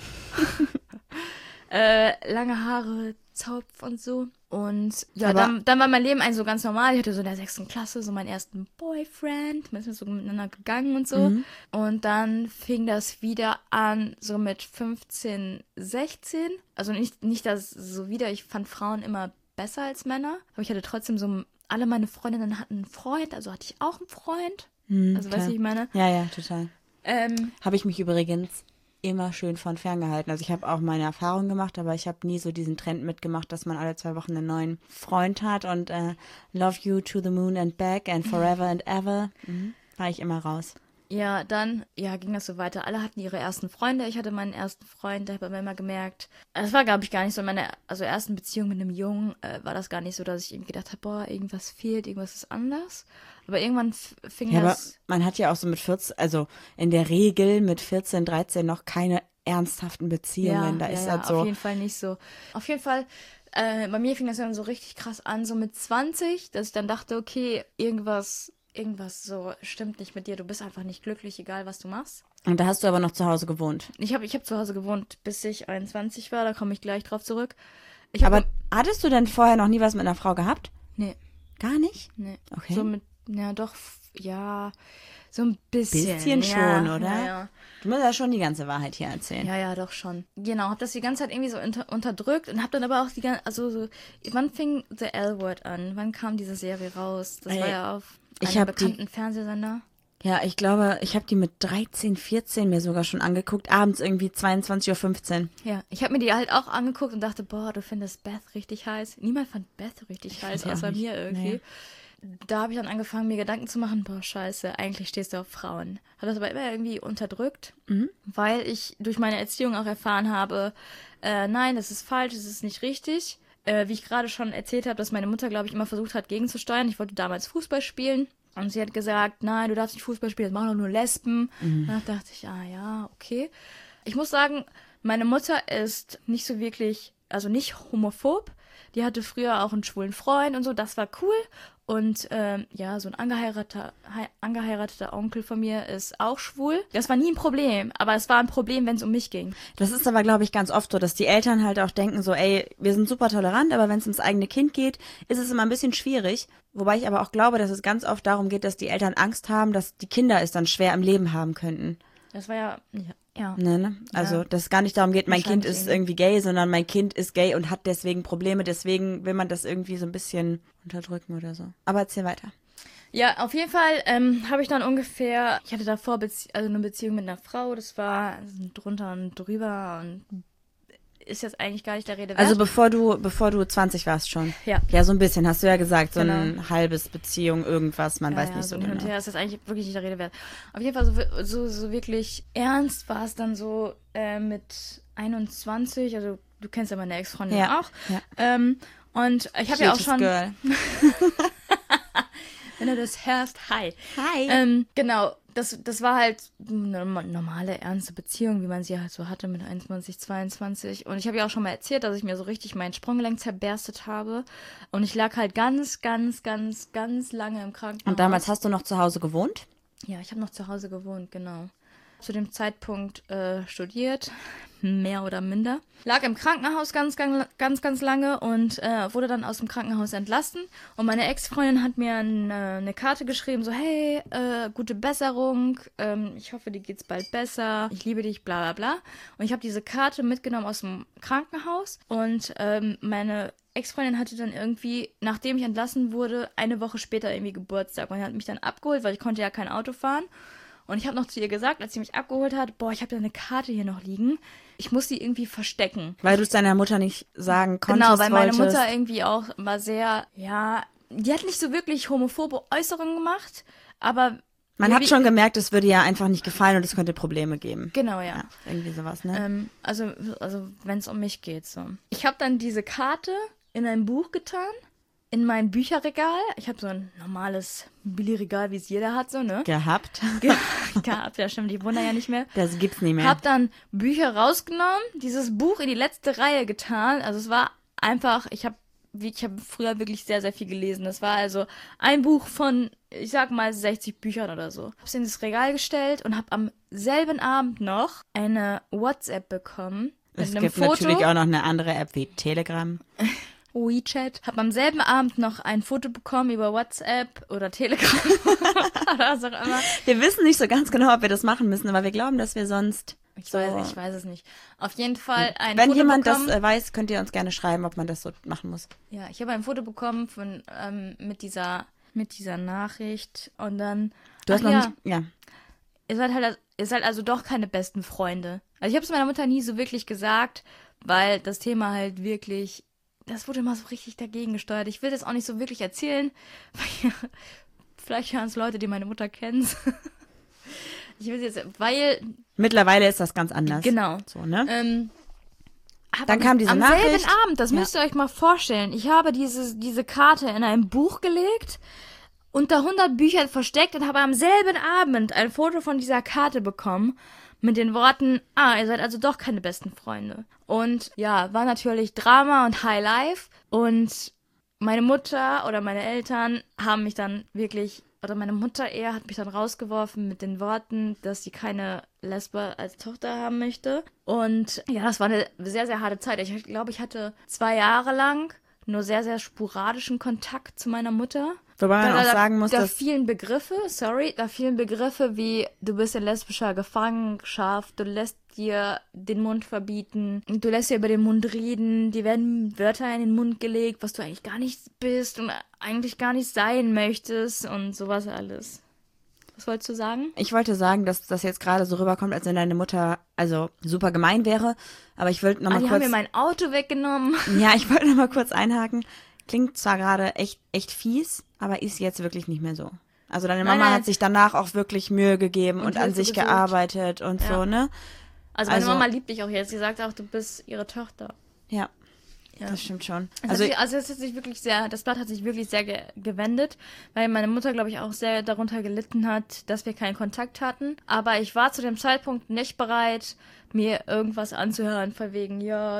äh, lange Haare, Zopf und so. Und ja, Aber- dann, dann war mein Leben eigentlich so ganz normal. Ich hatte so in der sechsten Klasse so meinen ersten Boyfriend. Wir sind so miteinander gegangen und so. Mhm. Und dann fing das wieder an, so mit fünfzehn, sechzehn. Also nicht, nicht das so wieder. Ich fand Frauen immer besser als Männer. Aber ich hatte trotzdem so, alle meine Freundinnen hatten einen Freund. Also hatte ich auch einen Freund. Hm, Also klar. weißt du, wie ich meine? Ja, ja, total. Ähm, Habe ich mich übrigens immer schön von ferngehalten. Also ich habe auch meine Erfahrungen gemacht, aber ich habe nie so diesen Trend mitgemacht, dass man alle zwei Wochen einen neuen Freund hat und äh, Love you to the moon and back and forever and ever. Mhm. War ich immer raus. ja, dann ja, ging das so weiter. Alle hatten ihre ersten Freunde. Ich hatte meinen ersten Freund, da habe ich aber immer gemerkt, es war, glaube ich, gar nicht so in meiner also ersten Beziehung mit einem Jungen, äh, war das gar nicht so, dass ich irgendwie gedacht habe, boah, irgendwas fehlt, irgendwas ist anders. Aber irgendwann f- fing Ja, aber das... man hat ja auch so mit vierzehn, also in der Regel mit vierzehn, dreizehn noch keine ernsthaften Beziehungen. Da ja, ist ja, das so. auf jeden Fall nicht so. Auf jeden Fall, äh, bei mir fing das dann so richtig krass an, so mit zwanzig, dass ich dann dachte, okay, irgendwas, irgendwas so stimmt nicht mit dir. Du bist einfach nicht glücklich, egal was du machst. Und da hast du aber noch zu Hause gewohnt. Ich habe ich hab zu Hause gewohnt, bis ich einundzwanzig war, da komme ich gleich drauf zurück. Ich hab, Aber hattest du denn vorher noch nie was mit einer Frau gehabt? Nee, Gar nicht? nee. Okay. So mit, ja doch, f- ja, so ein bisschen. Bisschen ja, schon, oder? Ja, ja. Du musst ja schon die ganze Wahrheit hier erzählen. Ja, ja, doch schon. Genau, hab das die ganze Zeit irgendwie so unter, unterdrückt und hab dann aber auch die ganze, also so, wann fing The L-Word an? Wann kam diese Serie raus? Das Ey, war ja auf ich einem hab die- bekannten Fernsehsender. Ja, ich glaube, ich habe die mit dreizehn, vierzehn mir sogar schon angeguckt. Abends irgendwie zweiundzwanzig Uhr fünfzehn. Ja, ich habe mir die halt auch angeguckt und dachte, boah, du findest Beth richtig heiß. Niemand fand Beth richtig heiß, die auch außer nicht. mir irgendwie. Da habe ich dann angefangen, mir Gedanken zu machen, boah, scheiße, eigentlich stehst du auf Frauen. Habe das aber immer irgendwie unterdrückt, Mhm. weil ich durch meine Erziehung auch erfahren habe, äh, nein, das ist falsch, das ist nicht richtig. Äh, wie ich gerade schon erzählt habe, dass meine Mutter, glaube ich, immer versucht hat, gegenzusteuern. Ich wollte damals Fußball spielen. Und sie hat gesagt, nein, du darfst nicht Fußball spielen, das machen doch nur Lesben. Mhm. Da dachte ich, ah ja, okay. Ich muss sagen, meine Mutter ist nicht so wirklich, also nicht homophob, die hatte früher auch einen schwulen Freund und so, das war cool. Und ähm, ja, so ein angeheirateter, hei- angeheirateter Onkel von mir ist auch schwul. Das war nie ein Problem, aber es war ein Problem, wenn es um mich ging. Das ist aber, glaube ich, ganz oft so, dass die Eltern halt auch denken so, ey, wir sind super tolerant, aber wenn es ums eigene Kind geht, ist es immer ein bisschen schwierig. Wobei ich aber auch glaube, dass es ganz oft darum geht, dass die Eltern Angst haben, dass die Kinder es dann schwer im Leben haben könnten. Das war ja, ja. ja. Ne, ne? Also, Ja. dass es gar nicht darum geht, mein Kind Wahrscheinlich ist irgendwie. irgendwie gay, sondern mein Kind ist gay und hat deswegen Probleme, deswegen will man das irgendwie so ein bisschen unterdrücken oder so. Aber erzähl weiter. Ja, auf jeden Fall ähm, habe ich dann ungefähr, ich hatte davor Bezie also eine Beziehung mit einer Frau, das war drunter und drüber und ist jetzt eigentlich gar nicht der Rede wert. Also bevor du, bevor du zwanzig warst schon. Ja. Ja, so ein bisschen, hast du ja gesagt, so Genau. ein halbes Beziehung, irgendwas, man ja, weiß ja, nicht so so hin und genau. her ist das eigentlich wirklich nicht der Rede wert. Auf jeden Fall so, wi- so, so wirklich ernst war es dann so äh, mit einundzwanzig, also du kennst ja meine Ex-Freundin Ja, auch. ja. Ähm, und ich habe ja auch Cute's schon, Girl. wenn du das hörst, hi. Hi. Ähm, genau, das, das war halt eine normale, ernste Beziehung, wie man sie halt so hatte mit einundzwanzig, zweiundzwanzig. Und ich habe ja auch schon mal erzählt, dass ich mir so richtig mein Sprunggelenk zerberstet habe. Und ich lag halt ganz, ganz, ganz, ganz lange im Krankenhaus. Und damals hast du noch zu Hause gewohnt? Ja, ich habe noch zu Hause gewohnt, genau. Zu dem Zeitpunkt äh, studiert, mehr oder minder. Lag im Krankenhaus ganz, ganz, ganz, ganz lange und äh, wurde dann aus dem Krankenhaus entlassen. Und meine Ex-Freundin hat mir eine, eine Karte geschrieben, so, hey, äh, gute Besserung, ähm, ich hoffe, dir geht's bald besser, ich liebe dich, bla bla bla. Und ich habe diese Karte mitgenommen aus dem Krankenhaus und ähm, meine Ex-Freundin hatte dann irgendwie, nachdem ich entlassen wurde, eine Woche später irgendwie Geburtstag und hat mich dann abgeholt, weil ich konnte ja kein Auto fahren. Und ich habe noch zu ihr gesagt, als sie mich abgeholt hat, boah, ich habe da eine Karte hier noch liegen. Ich muss die irgendwie verstecken. Weil du es deiner Mutter nicht sagen konntest, Genau, weil meine wolltest. Mutter irgendwie auch war sehr, ja, die hat nicht so wirklich homophobe Äußerungen gemacht, aber Man wie- hat schon gemerkt, es würde ihr einfach nicht gefallen und es könnte Probleme geben. Genau, ja. Ja, irgendwie sowas, ne? Ähm, also, also wenn es um mich geht, so. Ich habe dann diese Karte in ein Buch getan, in mein Bücherregal. Ich habe so ein normales Billigregal, wie es jeder hat, so, ne? Gehabt. Gehabt, ja stimmt, ich wundere ja nicht mehr. Das gibt's nicht mehr. Hab dann Bücher rausgenommen, dieses Buch in die letzte Reihe getan. Also es war einfach, ich habe ich habe früher wirklich sehr, sehr viel gelesen. Das war also ein Buch von, ich sag mal, sechzig Büchern oder so. Hab's in das Regal gestellt und hab am selben Abend noch eine WhatsApp bekommen. Mit Es einem gibt Foto. natürlich auch noch eine andere App wie Telegram. WeChat. Hab am selben Abend noch ein Foto bekommen über WhatsApp oder Telegram oder was auch immer. Wir wissen nicht so ganz genau, ob wir das machen müssen, aber wir glauben, dass wir sonst Ich so... weiß, ich weiß es nicht. Auf jeden Fall ein Wenn Foto jemand bekommen. das äh, weiß, könnt ihr uns gerne schreiben, ob man das so machen muss. Ja, ich habe ein Foto bekommen von ähm, mit dieser mit dieser Nachricht und dann Du hast ach noch ja, nicht... Ja. ihr seid halt ihr seid also doch keine besten Freunde. Also ich habe es meiner Mutter nie so wirklich gesagt, weil das Thema halt wirklich, das wurde immer so richtig dagegen gesteuert. Ich will das auch nicht so wirklich erzählen, weil vielleicht hören es Leute, die meine Mutter kennen. Ich will es jetzt, weil Mittlerweile ist das ganz anders. genau. So, ne? Ähm, hab Dann am, kam diese am Nachricht. selben Abend, das Ja. müsst ihr euch mal vorstellen. Ich habe diese, diese Karte in ein Buch gelegt, unter hundert Büchern versteckt und habe am selben Abend ein Foto von dieser Karte bekommen mit den Worten, ah, ihr seid also doch keine besten Freunde. Und ja, war natürlich Drama und High Life und meine Mutter oder meine Eltern haben mich dann wirklich, oder meine Mutter eher hat mich dann rausgeworfen mit den Worten, dass sie keine Lesbe als Tochter haben möchte. Und ja, das war eine sehr, sehr harte Zeit. Ich glaube, ich hatte zwei Jahre lang nur sehr, sehr sporadischen Kontakt zu meiner Mutter. Wobei man Da, auch da, sagen muss, da dass... fielen Begriffe, sorry, da fielen Begriffe wie, du bist in lesbischer Gefangenschaft, du lässt dir den Mund verbieten, du lässt dir über den Mund reden, dir werden Wörter in den Mund gelegt, was du eigentlich gar nicht bist und eigentlich gar nicht sein möchtest und sowas alles. Was wolltest du sagen? Ich wollte sagen, dass das jetzt gerade so rüberkommt, als wenn deine Mutter also super gemein wäre. Aber ich wollte noch Ah, mal die haben kurz... mir mein Auto weggenommen. Ja, ich wollte noch mal kurz einhaken. Klingt zwar gerade echt, echt fies, aber ist jetzt wirklich nicht mehr so. Also deine Nein, Mama nein. hat sich danach auch wirklich Mühe gegeben und, Und an Hilfe sich gesucht. gearbeitet und Ja. so, ne? Also meine Also- Mama liebt dich auch jetzt. Sie sagt auch, du bist ihre Tochter. Ja, Ja. das stimmt schon. Es Also hat sich, also es hat sich wirklich sehr, das Blatt hat sich wirklich sehr ge gewendet, weil meine Mutter, glaube ich, auch sehr darunter gelitten hat, dass wir keinen Kontakt hatten. Aber ich war zu dem Zeitpunkt nicht bereit, mir irgendwas anzuhören, von wegen, ja,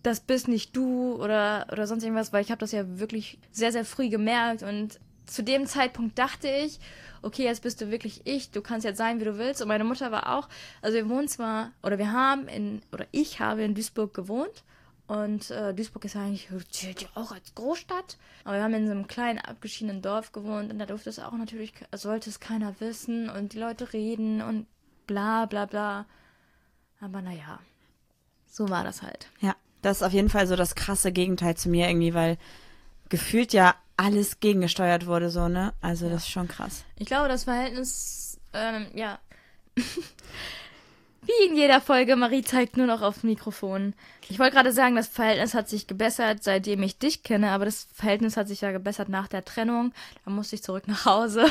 das bist nicht du oder, oder sonst irgendwas, weil ich habe das ja wirklich sehr, sehr früh gemerkt und zu dem Zeitpunkt dachte ich, okay, jetzt bist du wirklich ich, du kannst jetzt sein, wie du willst. Und meine Mutter war auch, also wir wohnen zwar, oder wir haben in, oder ich habe in Duisburg gewohnt. Und äh, Duisburg ist ja eigentlich zählt ja auch als Großstadt. Aber wir haben in so einem kleinen, abgeschiedenen Dorf gewohnt. Und da durfte es auch natürlich, sollte es keiner wissen. Und die Leute reden und bla bla bla. Aber naja, so war das halt. Ja, das ist auf jeden Fall so das krasse Gegenteil zu mir irgendwie, weil gefühlt ja alles gegengesteuert wurde, so, ne? Also, ja. Das ist schon krass. Ich glaube, das Verhältnis, ähm, ja. Wie in jeder Folge, Marie zeigt nur noch aufs Mikrofon. Ich wollte gerade sagen, das Verhältnis hat sich gebessert, seitdem ich dich kenne, aber das Verhältnis hat sich ja gebessert nach der Trennung. Da musste ich zurück nach Hause.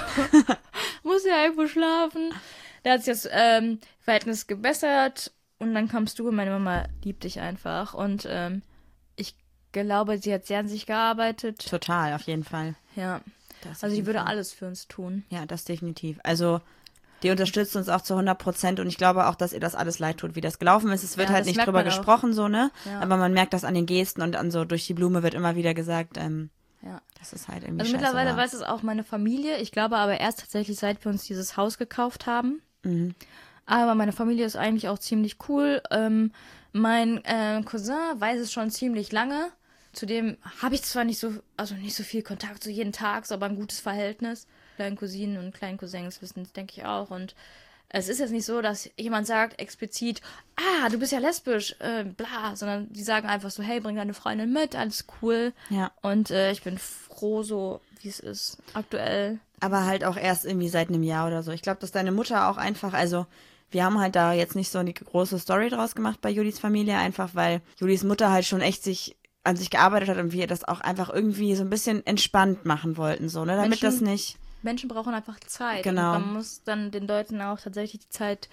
Musste ja irgendwo schlafen. Da hat sich das ähm, Verhältnis gebessert und dann kommst du und meine Mama liebt dich einfach. Und ähm, ich glaube, sie hat sehr an sich gearbeitet. Total, auf jeden Fall. Ja, also sie würde Fall. alles für uns tun. Ja, das definitiv. Also die unterstützt uns auch zu hundert Prozent und ich glaube auch, dass ihr das alles leid tut, wie das gelaufen ist. Es wird ja, halt nicht drüber gesprochen, so, ne? Ja. Aber man merkt das an den Gesten und an so durch die Blume wird immer wieder gesagt, ähm, ja. das ist halt irgendwie Also scheiße mittlerweile war. weiß es auch meine Familie. Ich glaube aber erst tatsächlich, seit wir uns dieses Haus gekauft haben. Mhm. Aber meine Familie ist eigentlich auch ziemlich cool. Ähm, mein äh, Cousin weiß es schon ziemlich lange. Zudem habe ich zwar nicht so, also nicht so viel Kontakt, so jeden Tag, so aber ein gutes Verhältnis. Kleinen Cousinen und kleinen Cousins wissen es, denke ich, auch. Und es ist jetzt nicht so, dass jemand sagt explizit, ah, du bist ja lesbisch, äh, bla, sondern die sagen einfach so, hey, bring deine Freundin mit, alles cool. Ja. Und äh, ich bin froh, so wie es ist, aktuell. Aber halt auch erst irgendwie seit einem Jahr oder so. Ich glaube, dass deine Mutter auch einfach, also wir haben halt da jetzt nicht so eine große Story draus gemacht bei Julis Familie, einfach weil Julis Mutter halt schon echt sich an sich gearbeitet hat und wir das auch einfach irgendwie so ein bisschen entspannt machen wollten, so, ne, damit Menschen, das nicht... Menschen brauchen einfach Zeit. Genau. Und man muss dann den Leuten auch tatsächlich die Zeit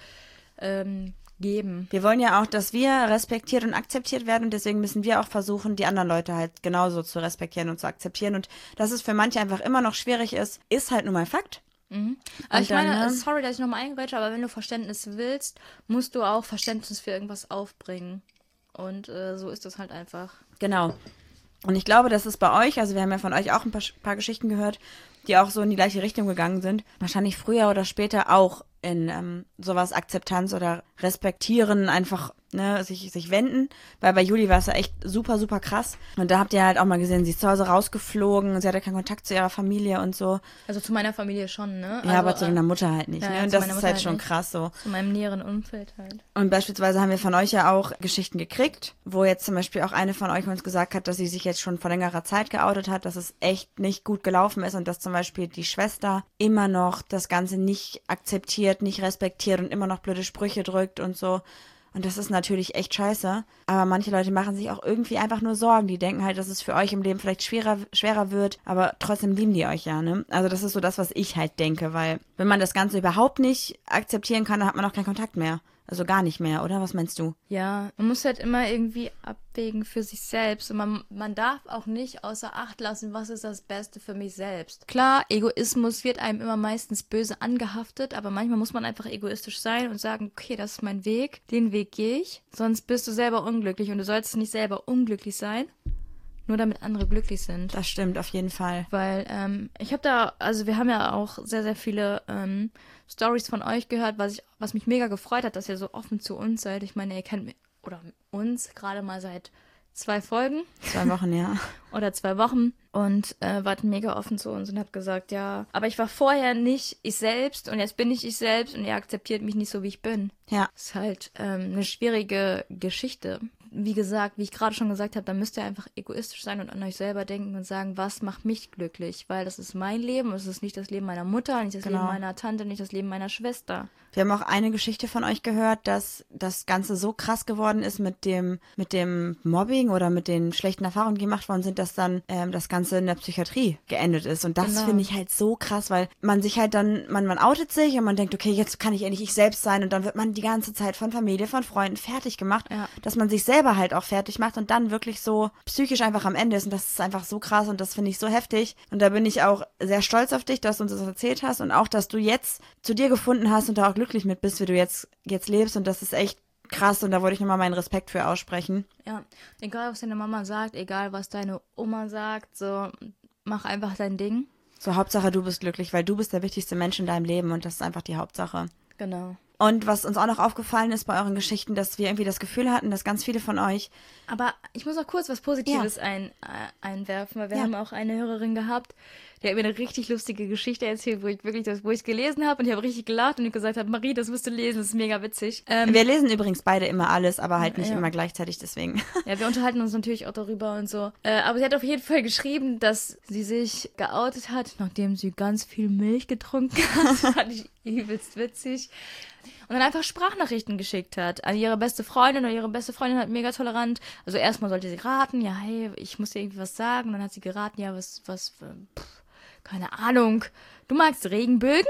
ähm, geben. Wir wollen ja auch, dass wir respektiert und akzeptiert werden und deswegen müssen wir auch versuchen, die anderen Leute halt genauso zu respektieren und zu akzeptieren und dass es für manche einfach immer noch schwierig ist, ist halt nun mal Fakt. Mhm. Also ich dann, meine, ne? sorry, dass ich nochmal eingrätsche, aber wenn du Verständnis willst, musst du auch Verständnis für irgendwas aufbringen. Und äh, so ist das halt einfach. Genau. Und ich glaube, das ist bei euch, also wir haben ja von euch auch ein paar, paar Geschichten gehört, die auch so in die gleiche Richtung gegangen sind. Wahrscheinlich früher oder später auch in ähm, sowas Akzeptanz oder Respektieren einfach, ne, sich, sich wenden. Weil bei Juli war es ja echt super, super krass. Und da habt ihr halt auch mal gesehen, sie ist zu Hause rausgeflogen, sie hatte keinen Kontakt zu ihrer Familie und so. Also zu meiner Familie schon, ne? Ja, also, aber zu deiner Mutter halt nicht, ja, ne? Ja, und das ist Mutter halt halt schon nicht. krass so. Zu meinem näheren Umfeld halt. Und beispielsweise haben wir von euch ja auch Geschichten gekriegt, wo jetzt zum Beispiel auch eine von euch uns gesagt hat, dass sie sich jetzt schon vor längerer Zeit geoutet hat, dass es echt nicht gut gelaufen ist und dass zum Beispiel die Schwester immer noch das Ganze nicht akzeptiert, nicht respektiert und immer noch blöde Sprüche drückt und so. Und das ist natürlich echt scheiße. Aber manche Leute machen sich auch irgendwie einfach nur Sorgen. Die denken halt, dass es für euch im Leben vielleicht schwerer, schwerer wird, aber trotzdem lieben die euch ja, ne? Also das ist so das, was ich halt denke, weil wenn man das Ganze überhaupt nicht akzeptieren kann, dann hat man auch keinen Kontakt mehr. Also gar nicht mehr, oder? Was meinst du? Ja, man muss halt immer irgendwie abwägen für sich selbst. Und man, man darf auch nicht außer Acht lassen, was ist das Beste für mich selbst. Klar, Egoismus wird einem immer meistens böse angehaftet, aber manchmal muss man einfach egoistisch sein und sagen, okay, das ist mein Weg, den Weg gehe ich. Sonst bist du selber unglücklich und du solltest nicht selber unglücklich sein, nur damit andere glücklich sind. Das stimmt, auf jeden Fall. Weil ähm, ich habe da, also wir haben ja auch sehr, sehr viele ähm, Stories von euch gehört, was ich, was mich mega gefreut hat, dass ihr so offen zu uns seid. Ich meine, ihr kennt mich, oder uns gerade mal seit zwei Folgen. Zwei Wochen, ja. Oder zwei Wochen. Und äh, wart mega offen zu uns und habt gesagt, ja, aber ich war vorher nicht ich selbst und jetzt bin ich ich selbst und ihr akzeptiert mich nicht so, wie ich bin. Ja. Das ist halt ähm, eine schwierige Geschichte. Wie gesagt, wie ich gerade schon gesagt habe, da müsst ihr einfach egoistisch sein und an euch selber denken und sagen, was macht mich glücklich? Weil das ist mein Leben, es ist nicht das Leben meiner Mutter, nicht das Genau. Leben meiner Tante, nicht das Leben meiner Schwester. Wir haben auch eine Geschichte von euch gehört, dass das Ganze so krass geworden ist mit dem mit dem Mobbing oder mit den schlechten Erfahrungen, die gemacht worden sind, dass dann ähm, das Ganze in der Psychiatrie geendet ist. Und das Genau. finde ich halt so krass, weil man sich halt dann, man, man outet sich und man denkt, okay, jetzt kann ich endlich ich selbst sein und dann wird man die ganze Zeit von Familie, von Freunden fertig gemacht, Ja. dass man sich selber halt auch fertig macht und dann wirklich so psychisch einfach am Ende ist. Und das ist einfach so krass und das finde ich so heftig. Und da bin ich auch sehr stolz auf dich, dass du uns das erzählt hast und auch, dass du jetzt zu dir gefunden hast und da auch glücklich mit bist, wie du jetzt, jetzt lebst. Und das ist echt krass und da wollte ich nochmal meinen Respekt für aussprechen. Ja, egal, was deine Mama sagt, egal, was deine Oma sagt, so, mach einfach dein Ding. So, Hauptsache, du bist glücklich, weil du bist der wichtigste Mensch in deinem Leben und das ist einfach die Hauptsache. Genau. Und was uns auch noch aufgefallen ist bei euren Geschichten, dass wir irgendwie das Gefühl hatten, dass ganz viele von euch... Aber ich muss auch kurz was Positives Ja. ein, äh, einwerfen, weil wir Ja. haben auch eine Hörerin gehabt, die hat mir eine richtig lustige Geschichte erzählt, wo ich wirklich das, wo ich es gelesen habe und ich habe richtig gelacht und ich gesagt habe, Marie, das musst du lesen, das ist mega witzig. Ähm, Wir lesen übrigens beide immer alles, aber halt nicht Ja. immer gleichzeitig, deswegen. Ja, wir unterhalten uns natürlich auch darüber und so. Äh, aber sie hat auf jeden Fall geschrieben, dass sie sich geoutet hat, nachdem sie ganz viel Milch getrunken hat. Fand ich übelst witzig. Und dann einfach Sprachnachrichten geschickt hat an ihre beste Freundin und ihre beste Freundin hat mega tolerant. Also erstmal sollte sie raten, ja, hey, ich muss dir irgendwie was sagen. Und dann hat sie geraten, ja, was, was, pff, keine Ahnung. Du magst Regenbögen?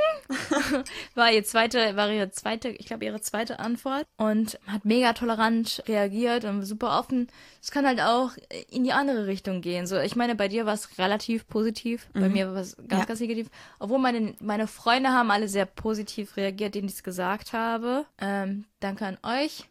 war ihr zweite, war ihre zweite, ich glaube ihre zweite Antwort und hat mega tolerant reagiert und super offen. Es kann halt auch in die andere Richtung gehen. So, ich meine, bei dir war es relativ positiv, bei mir war es ganz, Ja. ganz negativ. Obwohl meine, meine Freunde haben alle sehr positiv reagiert, denen ich es gesagt habe. Ähm, danke an euch.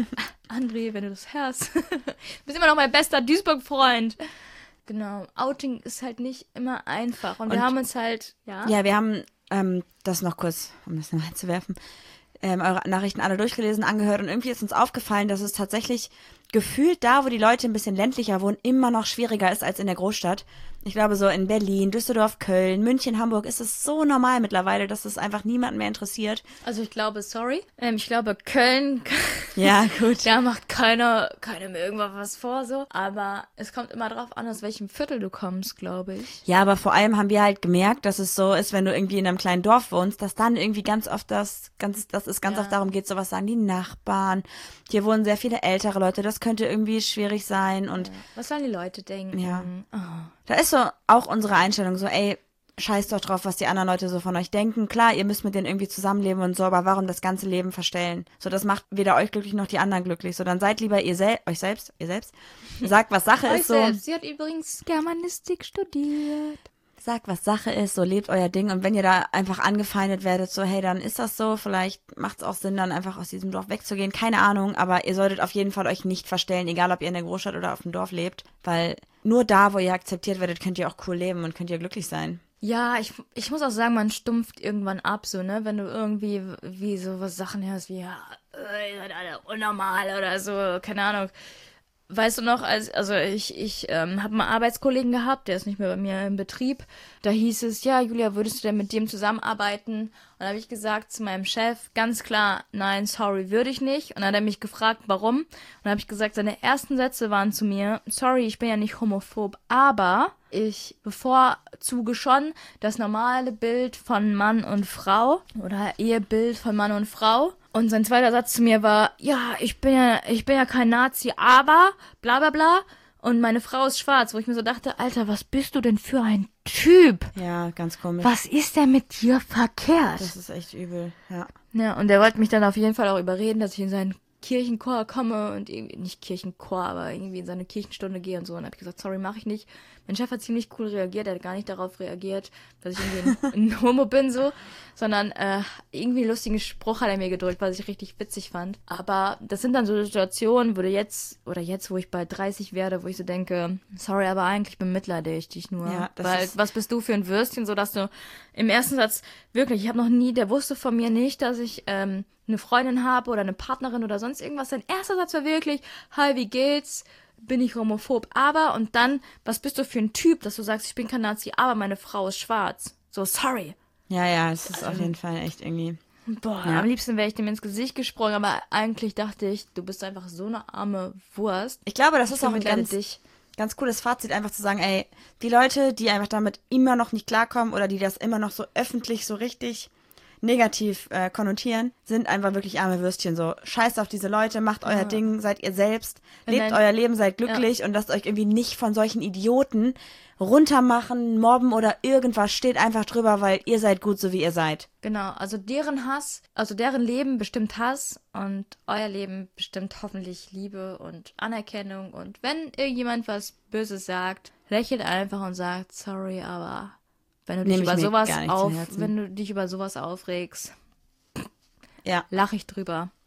André, wenn du das hörst. du bist immer noch mein bester Duisburg-Freund. Genau, Outing ist halt nicht immer einfach. Und, wir Und- haben uns halt, ja. Ja, wir haben ähm, das noch kurz, um das noch einzuwerfen, ähm, eure Nachrichten alle durchgelesen, angehört und irgendwie ist uns aufgefallen, dass es tatsächlich gefühlt da, wo die Leute ein bisschen ländlicher wohnen, immer noch schwieriger ist als in der Großstadt. Ich glaube, so in Berlin, Düsseldorf, Köln, München, Hamburg ist es so normal mittlerweile, dass es einfach niemanden mehr interessiert. Also ich glaube, sorry, ähm, ich glaube Köln, Ja, gut. da macht keiner, keiner mir irgendwas was vor so. Aber es kommt immer drauf an, aus welchem Viertel du kommst, glaube ich. Ja, aber vor allem haben wir halt gemerkt, dass es so ist, wenn du irgendwie in einem kleinen Dorf wohnst, dass dann irgendwie ganz oft das, ganz, dass es ganz Ja. oft darum geht, so was sagen die Nachbarn. Hier wohnen sehr viele ältere Leute, das könnte irgendwie schwierig sein und Was sollen die Leute denken? Ja. Oh. da ist so auch unsere Einstellung so, ey, scheiß doch drauf, was die anderen Leute so von euch denken. Klar, ihr müsst mit denen irgendwie zusammenleben und so, aber warum das ganze Leben verstellen? So, das macht weder euch glücklich noch die anderen glücklich. So, dann seid lieber ihr sel euch selbst, ihr selbst. Sagt, was Sache Euch ist so. selbst. Sie hat übrigens Germanistik studiert. Sagt, was Sache ist, so lebt euer Ding. Und wenn ihr da einfach angefeindet werdet, so, hey, dann ist das so. Vielleicht macht es auch Sinn, dann einfach aus diesem Dorf wegzugehen. Keine Ahnung, aber ihr solltet auf jeden Fall euch nicht verstellen, egal ob ihr in der Großstadt oder auf dem Dorf lebt. Weil nur da, wo ihr akzeptiert werdet, könnt ihr auch cool leben und könnt ihr glücklich sein. Ja, ich, ich muss auch sagen, man stumpft irgendwann ab, so, ne? Wenn du irgendwie wie so was Sachen hörst wie, ja, äh, ihr seid alle unnormal oder so, keine Ahnung. Weißt du noch, als, also ich, ich ähm, habe einen Arbeitskollegen gehabt, der ist nicht mehr bei mir im Betrieb. Da hieß es, ja, Julia, würdest du denn mit dem zusammenarbeiten? Und da habe ich gesagt zu meinem Chef, ganz klar, nein, sorry, würde ich nicht. Und dann hat er mich gefragt, warum? Und dann habe ich gesagt, seine ersten Sätze waren zu mir, sorry, ich bin ja nicht homophob, aber ich bevorzuge schon das normale Bild von Mann und Frau oder Ehebild von Mann und Frau. Und sein zweiter Satz zu mir war, ja, ich bin ja, ich bin ja kein Nazi, aber bla bla bla. Und meine Frau ist schwarz, wo ich mir so dachte, Alter, was bist du denn für ein Typ? Ja, ganz komisch. Was ist denn mit dir verkehrt? Das ist echt übel, ja. Ja, und der wollte mich dann auf jeden Fall auch überreden, dass ich in seinen Kirchenchor komme und irgendwie, nicht Kirchenchor, aber irgendwie in seine Kirchenstunde gehe und so. Und dann habe ich gesagt, sorry, mache ich nicht. Mein Chef hat ziemlich cool reagiert, er hat gar nicht darauf reagiert, dass ich irgendwie ein, ein Homo bin, so, sondern äh, irgendwie einen lustigen Spruch hat er mir gedrückt, was ich richtig witzig fand. Aber das sind dann so Situationen, wo du jetzt, oder jetzt, wo ich bald dreißig werde, wo ich so denke, sorry, aber eigentlich bemitleide ich dich nur. Ja, das weil, ist- was bist du für ein Würstchen, so dass du im ersten Satz, wirklich, ich habe noch nie, der wusste von mir nicht, dass ich ähm, eine Freundin habe oder eine Partnerin oder sonst irgendwas. Sein erster Satz war wirklich, hi, wie geht's? Bin ich homophob? Aber, und dann, was bist du für ein Typ, dass du sagst, ich bin kein Nazi, aber meine Frau ist schwarz. So, sorry. Ja, ja, es ist auf jeden Fall echt irgendwie. Boah, Ja. am liebsten wäre ich dem ins Gesicht gesprungen, aber eigentlich dachte ich, du bist einfach so eine arme Wurst. Ich glaube, das ist auch ein bemitleide ganz, dich. ganz cooles Fazit, einfach zu sagen, ey, die Leute, die einfach damit immer noch nicht klarkommen oder die das immer noch so öffentlich so richtig negativ äh, konnotieren, sind einfach wirklich arme Würstchen. So, scheißt auf diese Leute, macht euer Ja. Ding, seid ihr selbst, Wenn lebt dein- euer Leben, seid glücklich und lasst euch irgendwie nicht von solchen Idioten runtermachen, mobben oder irgendwas. Steht einfach drüber, weil ihr seid gut, so wie ihr seid. Genau, also deren Hass, also deren Leben bestimmt Hass und euer Leben bestimmt hoffentlich Liebe und Anerkennung. Und wenn irgendjemand was Böses sagt, lächelt einfach und sagt, sorry, aber wenn du dich Nehm ich über mir sowas gar nicht zu auf, Herzen. wenn du dich über sowas aufregst, Ja, lach ich drüber.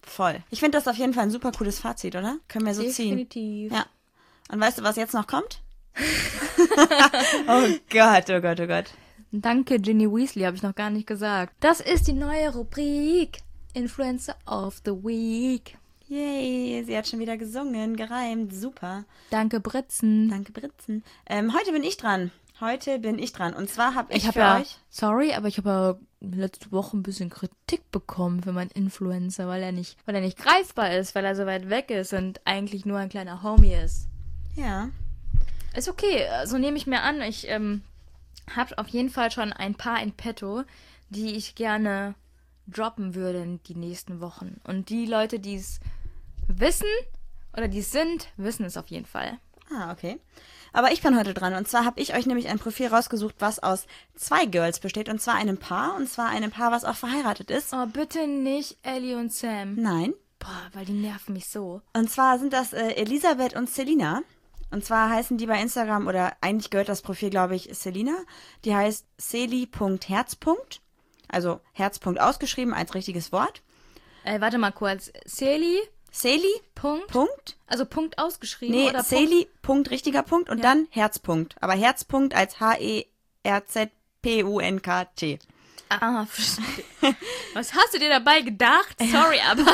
Voll. Ich finde das auf jeden Fall ein super cooles Fazit, oder? Können wir so Definitiv. ziehen. Ja. Und weißt du, was jetzt noch kommt? Oh Gott, oh Gott, oh Gott. Danke, Ginny Weasley, habe ich noch gar nicht gesagt. Das ist die neue Rubrik. Influencer of the Week. Yay, sie hat schon wieder gesungen, gereimt, super. Danke, Britzen. Danke, Britzen. Ähm, heute bin ich dran. Heute bin ich dran. Und zwar habe ich, Ich habe für ja, euch... sorry, aber ich habe ja letzte Woche ein bisschen Kritik bekommen für meinen Influencer, weil er nicht, weil er nicht greifbar ist, weil er so weit weg ist und eigentlich nur ein kleiner Homie ist. Ja. Ist okay, so nehme ich mir an. Ich ähm, habe auf jeden Fall schon ein paar in petto, die ich gerne droppen würde in die nächsten Wochen. Und die Leute, die es wissen oder die es sind, wissen es auf jeden Fall. Ah, okay. Aber ich bin heute dran. Und zwar habe ich euch nämlich ein Profil rausgesucht, was aus zwei Girls besteht. Und zwar einem Paar. Und zwar einem Paar, was auch verheiratet ist. Oh, bitte nicht Ellie und Sam. Nein. Boah, weil die nerven mich so. Und zwar sind das äh, Elisabeth und Selina. Und zwar heißen die bei Instagram, oder eigentlich gehört das Profil, glaube ich, Selina. Die heißt seli Punkt herz. Also Herz. ausgeschrieben als richtiges Wort. Äh, warte mal kurz. Seli, Seli, Punkt. Punkt. Also Punkt ausgeschrieben Nee, oder Seli, Punkt? Punkt, richtiger Punkt und Ja. dann Herzpunkt. Aber Herzpunkt als H E R Z P U N K T. Ah, verstehe. Was hast du dir dabei gedacht? Sorry, aber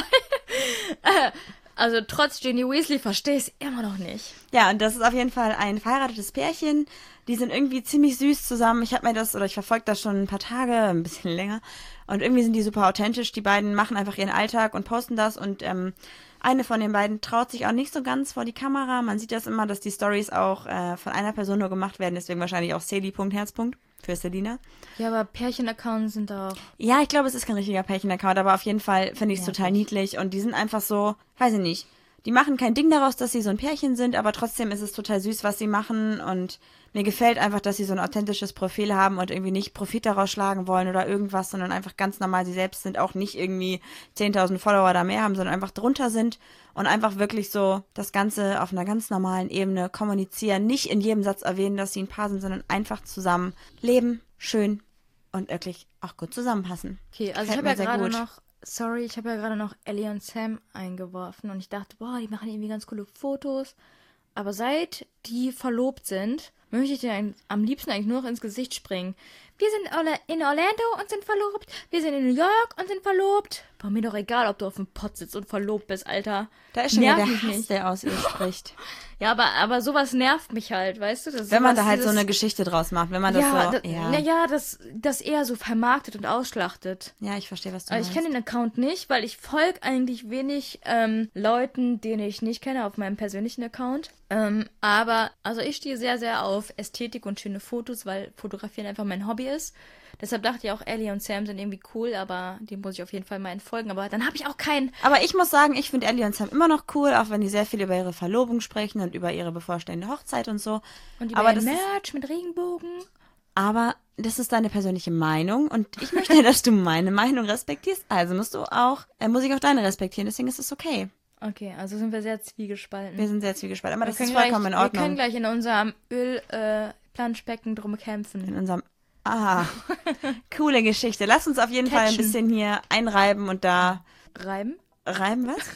äh, also trotz Ginny Weasley verstehe ich es immer noch nicht. Ja, und das ist auf jeden Fall ein verheiratetes Pärchen. Die sind irgendwie ziemlich süß zusammen. Ich habe mir das, oder ich verfolge das schon ein paar Tage, ein bisschen länger. Und irgendwie sind die super authentisch. Die beiden machen einfach ihren Alltag und posten das. Und ähm, eine von den beiden traut sich auch nicht so ganz vor die Kamera. Man sieht das immer, dass die Stories auch äh, von einer Person nur gemacht werden. Deswegen wahrscheinlich auch seli Punkt herz. Für Selina. Ja, aber Pärchen-Accounts sind auch... Ja, ich glaube, es ist kein richtiger Pärchen-Account, aber auf jeden Fall finde ich es Ja, total gut. niedlich. Und die sind einfach so, weiß ich nicht, die machen kein Ding daraus, dass sie so ein Pärchen sind, aber trotzdem ist es total süß, was sie machen. Und mir gefällt einfach, dass sie so ein authentisches Profil haben und irgendwie nicht Profit daraus schlagen wollen oder irgendwas, sondern einfach ganz normal sie selbst sind, auch nicht irgendwie zehntausend Follower oder mehr haben, sondern einfach drunter sind und einfach wirklich so das Ganze auf einer ganz normalen Ebene kommunizieren, nicht in jedem Satz erwähnen, dass sie ein Paar sind, sondern einfach zusammen leben, schön und wirklich auch gut zusammenpassen. Okay, also Gefällt ich mir habe ja sehr gerade gut. noch... Sorry, ich habe ja gerade noch Ellie und Sam eingeworfen und ich dachte, boah, die machen irgendwie ganz coole Fotos. Aber seit die verlobt sind, möchte ich dir ein- am liebsten eigentlich nur noch ins Gesicht springen. Wir sind Orla- in Orlando und sind verlobt. Wir sind in New York und sind verlobt. Boah, mir doch egal, ob du auf dem Pott sitzt und verlobt bist, Alter. Da ist schon wieder Nerv der mich Hass, nicht. der aus ihr spricht. Ja, aber, aber sowas nervt mich halt, weißt du? Das Wenn man sowas- da halt so dieses- eine Geschichte draus macht, wenn man das ja, so... da, ja. na ja, das, das eher so vermarktet und ausschlachtet. ja, ich verstehe, was du Aber ich meinst. kenne den Account nicht, weil ich folge eigentlich wenig ähm, Leuten, denen ich nicht kenne, auf meinem persönlichen Account. Ähm, aber, also ich stehe sehr, sehr auf Ästhetik und schöne Fotos, weil Fotografieren einfach mein Hobby ist. Deshalb dachte ich auch, Ellie und Sam sind irgendwie cool, aber die muss ich auf jeden Fall mal entfolgen. Aber dann habe ich auch keinen... Aber ich muss sagen, ich finde Ellie und Sam immer noch cool, auch wenn die sehr viel über ihre Verlobung sprechen und über ihre bevorstehende Hochzeit und so. Und die aber, aber das ist, Merch mit Regenbogen. aber das ist deine persönliche Meinung und ich möchte, dass du meine Meinung respektierst. Also musst du auch, äh, muss ich auch deine respektieren, deswegen ist es okay. Okay, also sind wir sehr zwiegespalten. Wir sind sehr zwiegespalten, aber Wir das können ist vollkommen gleich, in Wir können Ordnung. gleich in unserem Ölplanschbecken drum In kämpfen. unserem Ah, coole Geschichte. Lass uns auf jeden Fall ein Catchen. bisschen hier einreiben und da Reiben? reiben, was?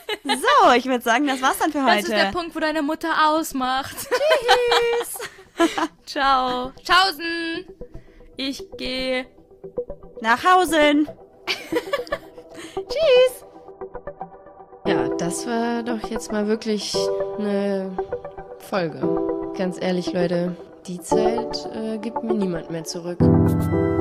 So, ich würde sagen, das war's dann für heute. Das ist der Punkt, wo deine Mutter ausmacht. Tschüss. Ciao. Tschaußen. Ich gehe. Nach Hause. Tschüss. Ja, das war doch jetzt mal wirklich eine Folge. Ganz ehrlich, Leute, die Zeit äh, gibt mir niemand mehr zurück.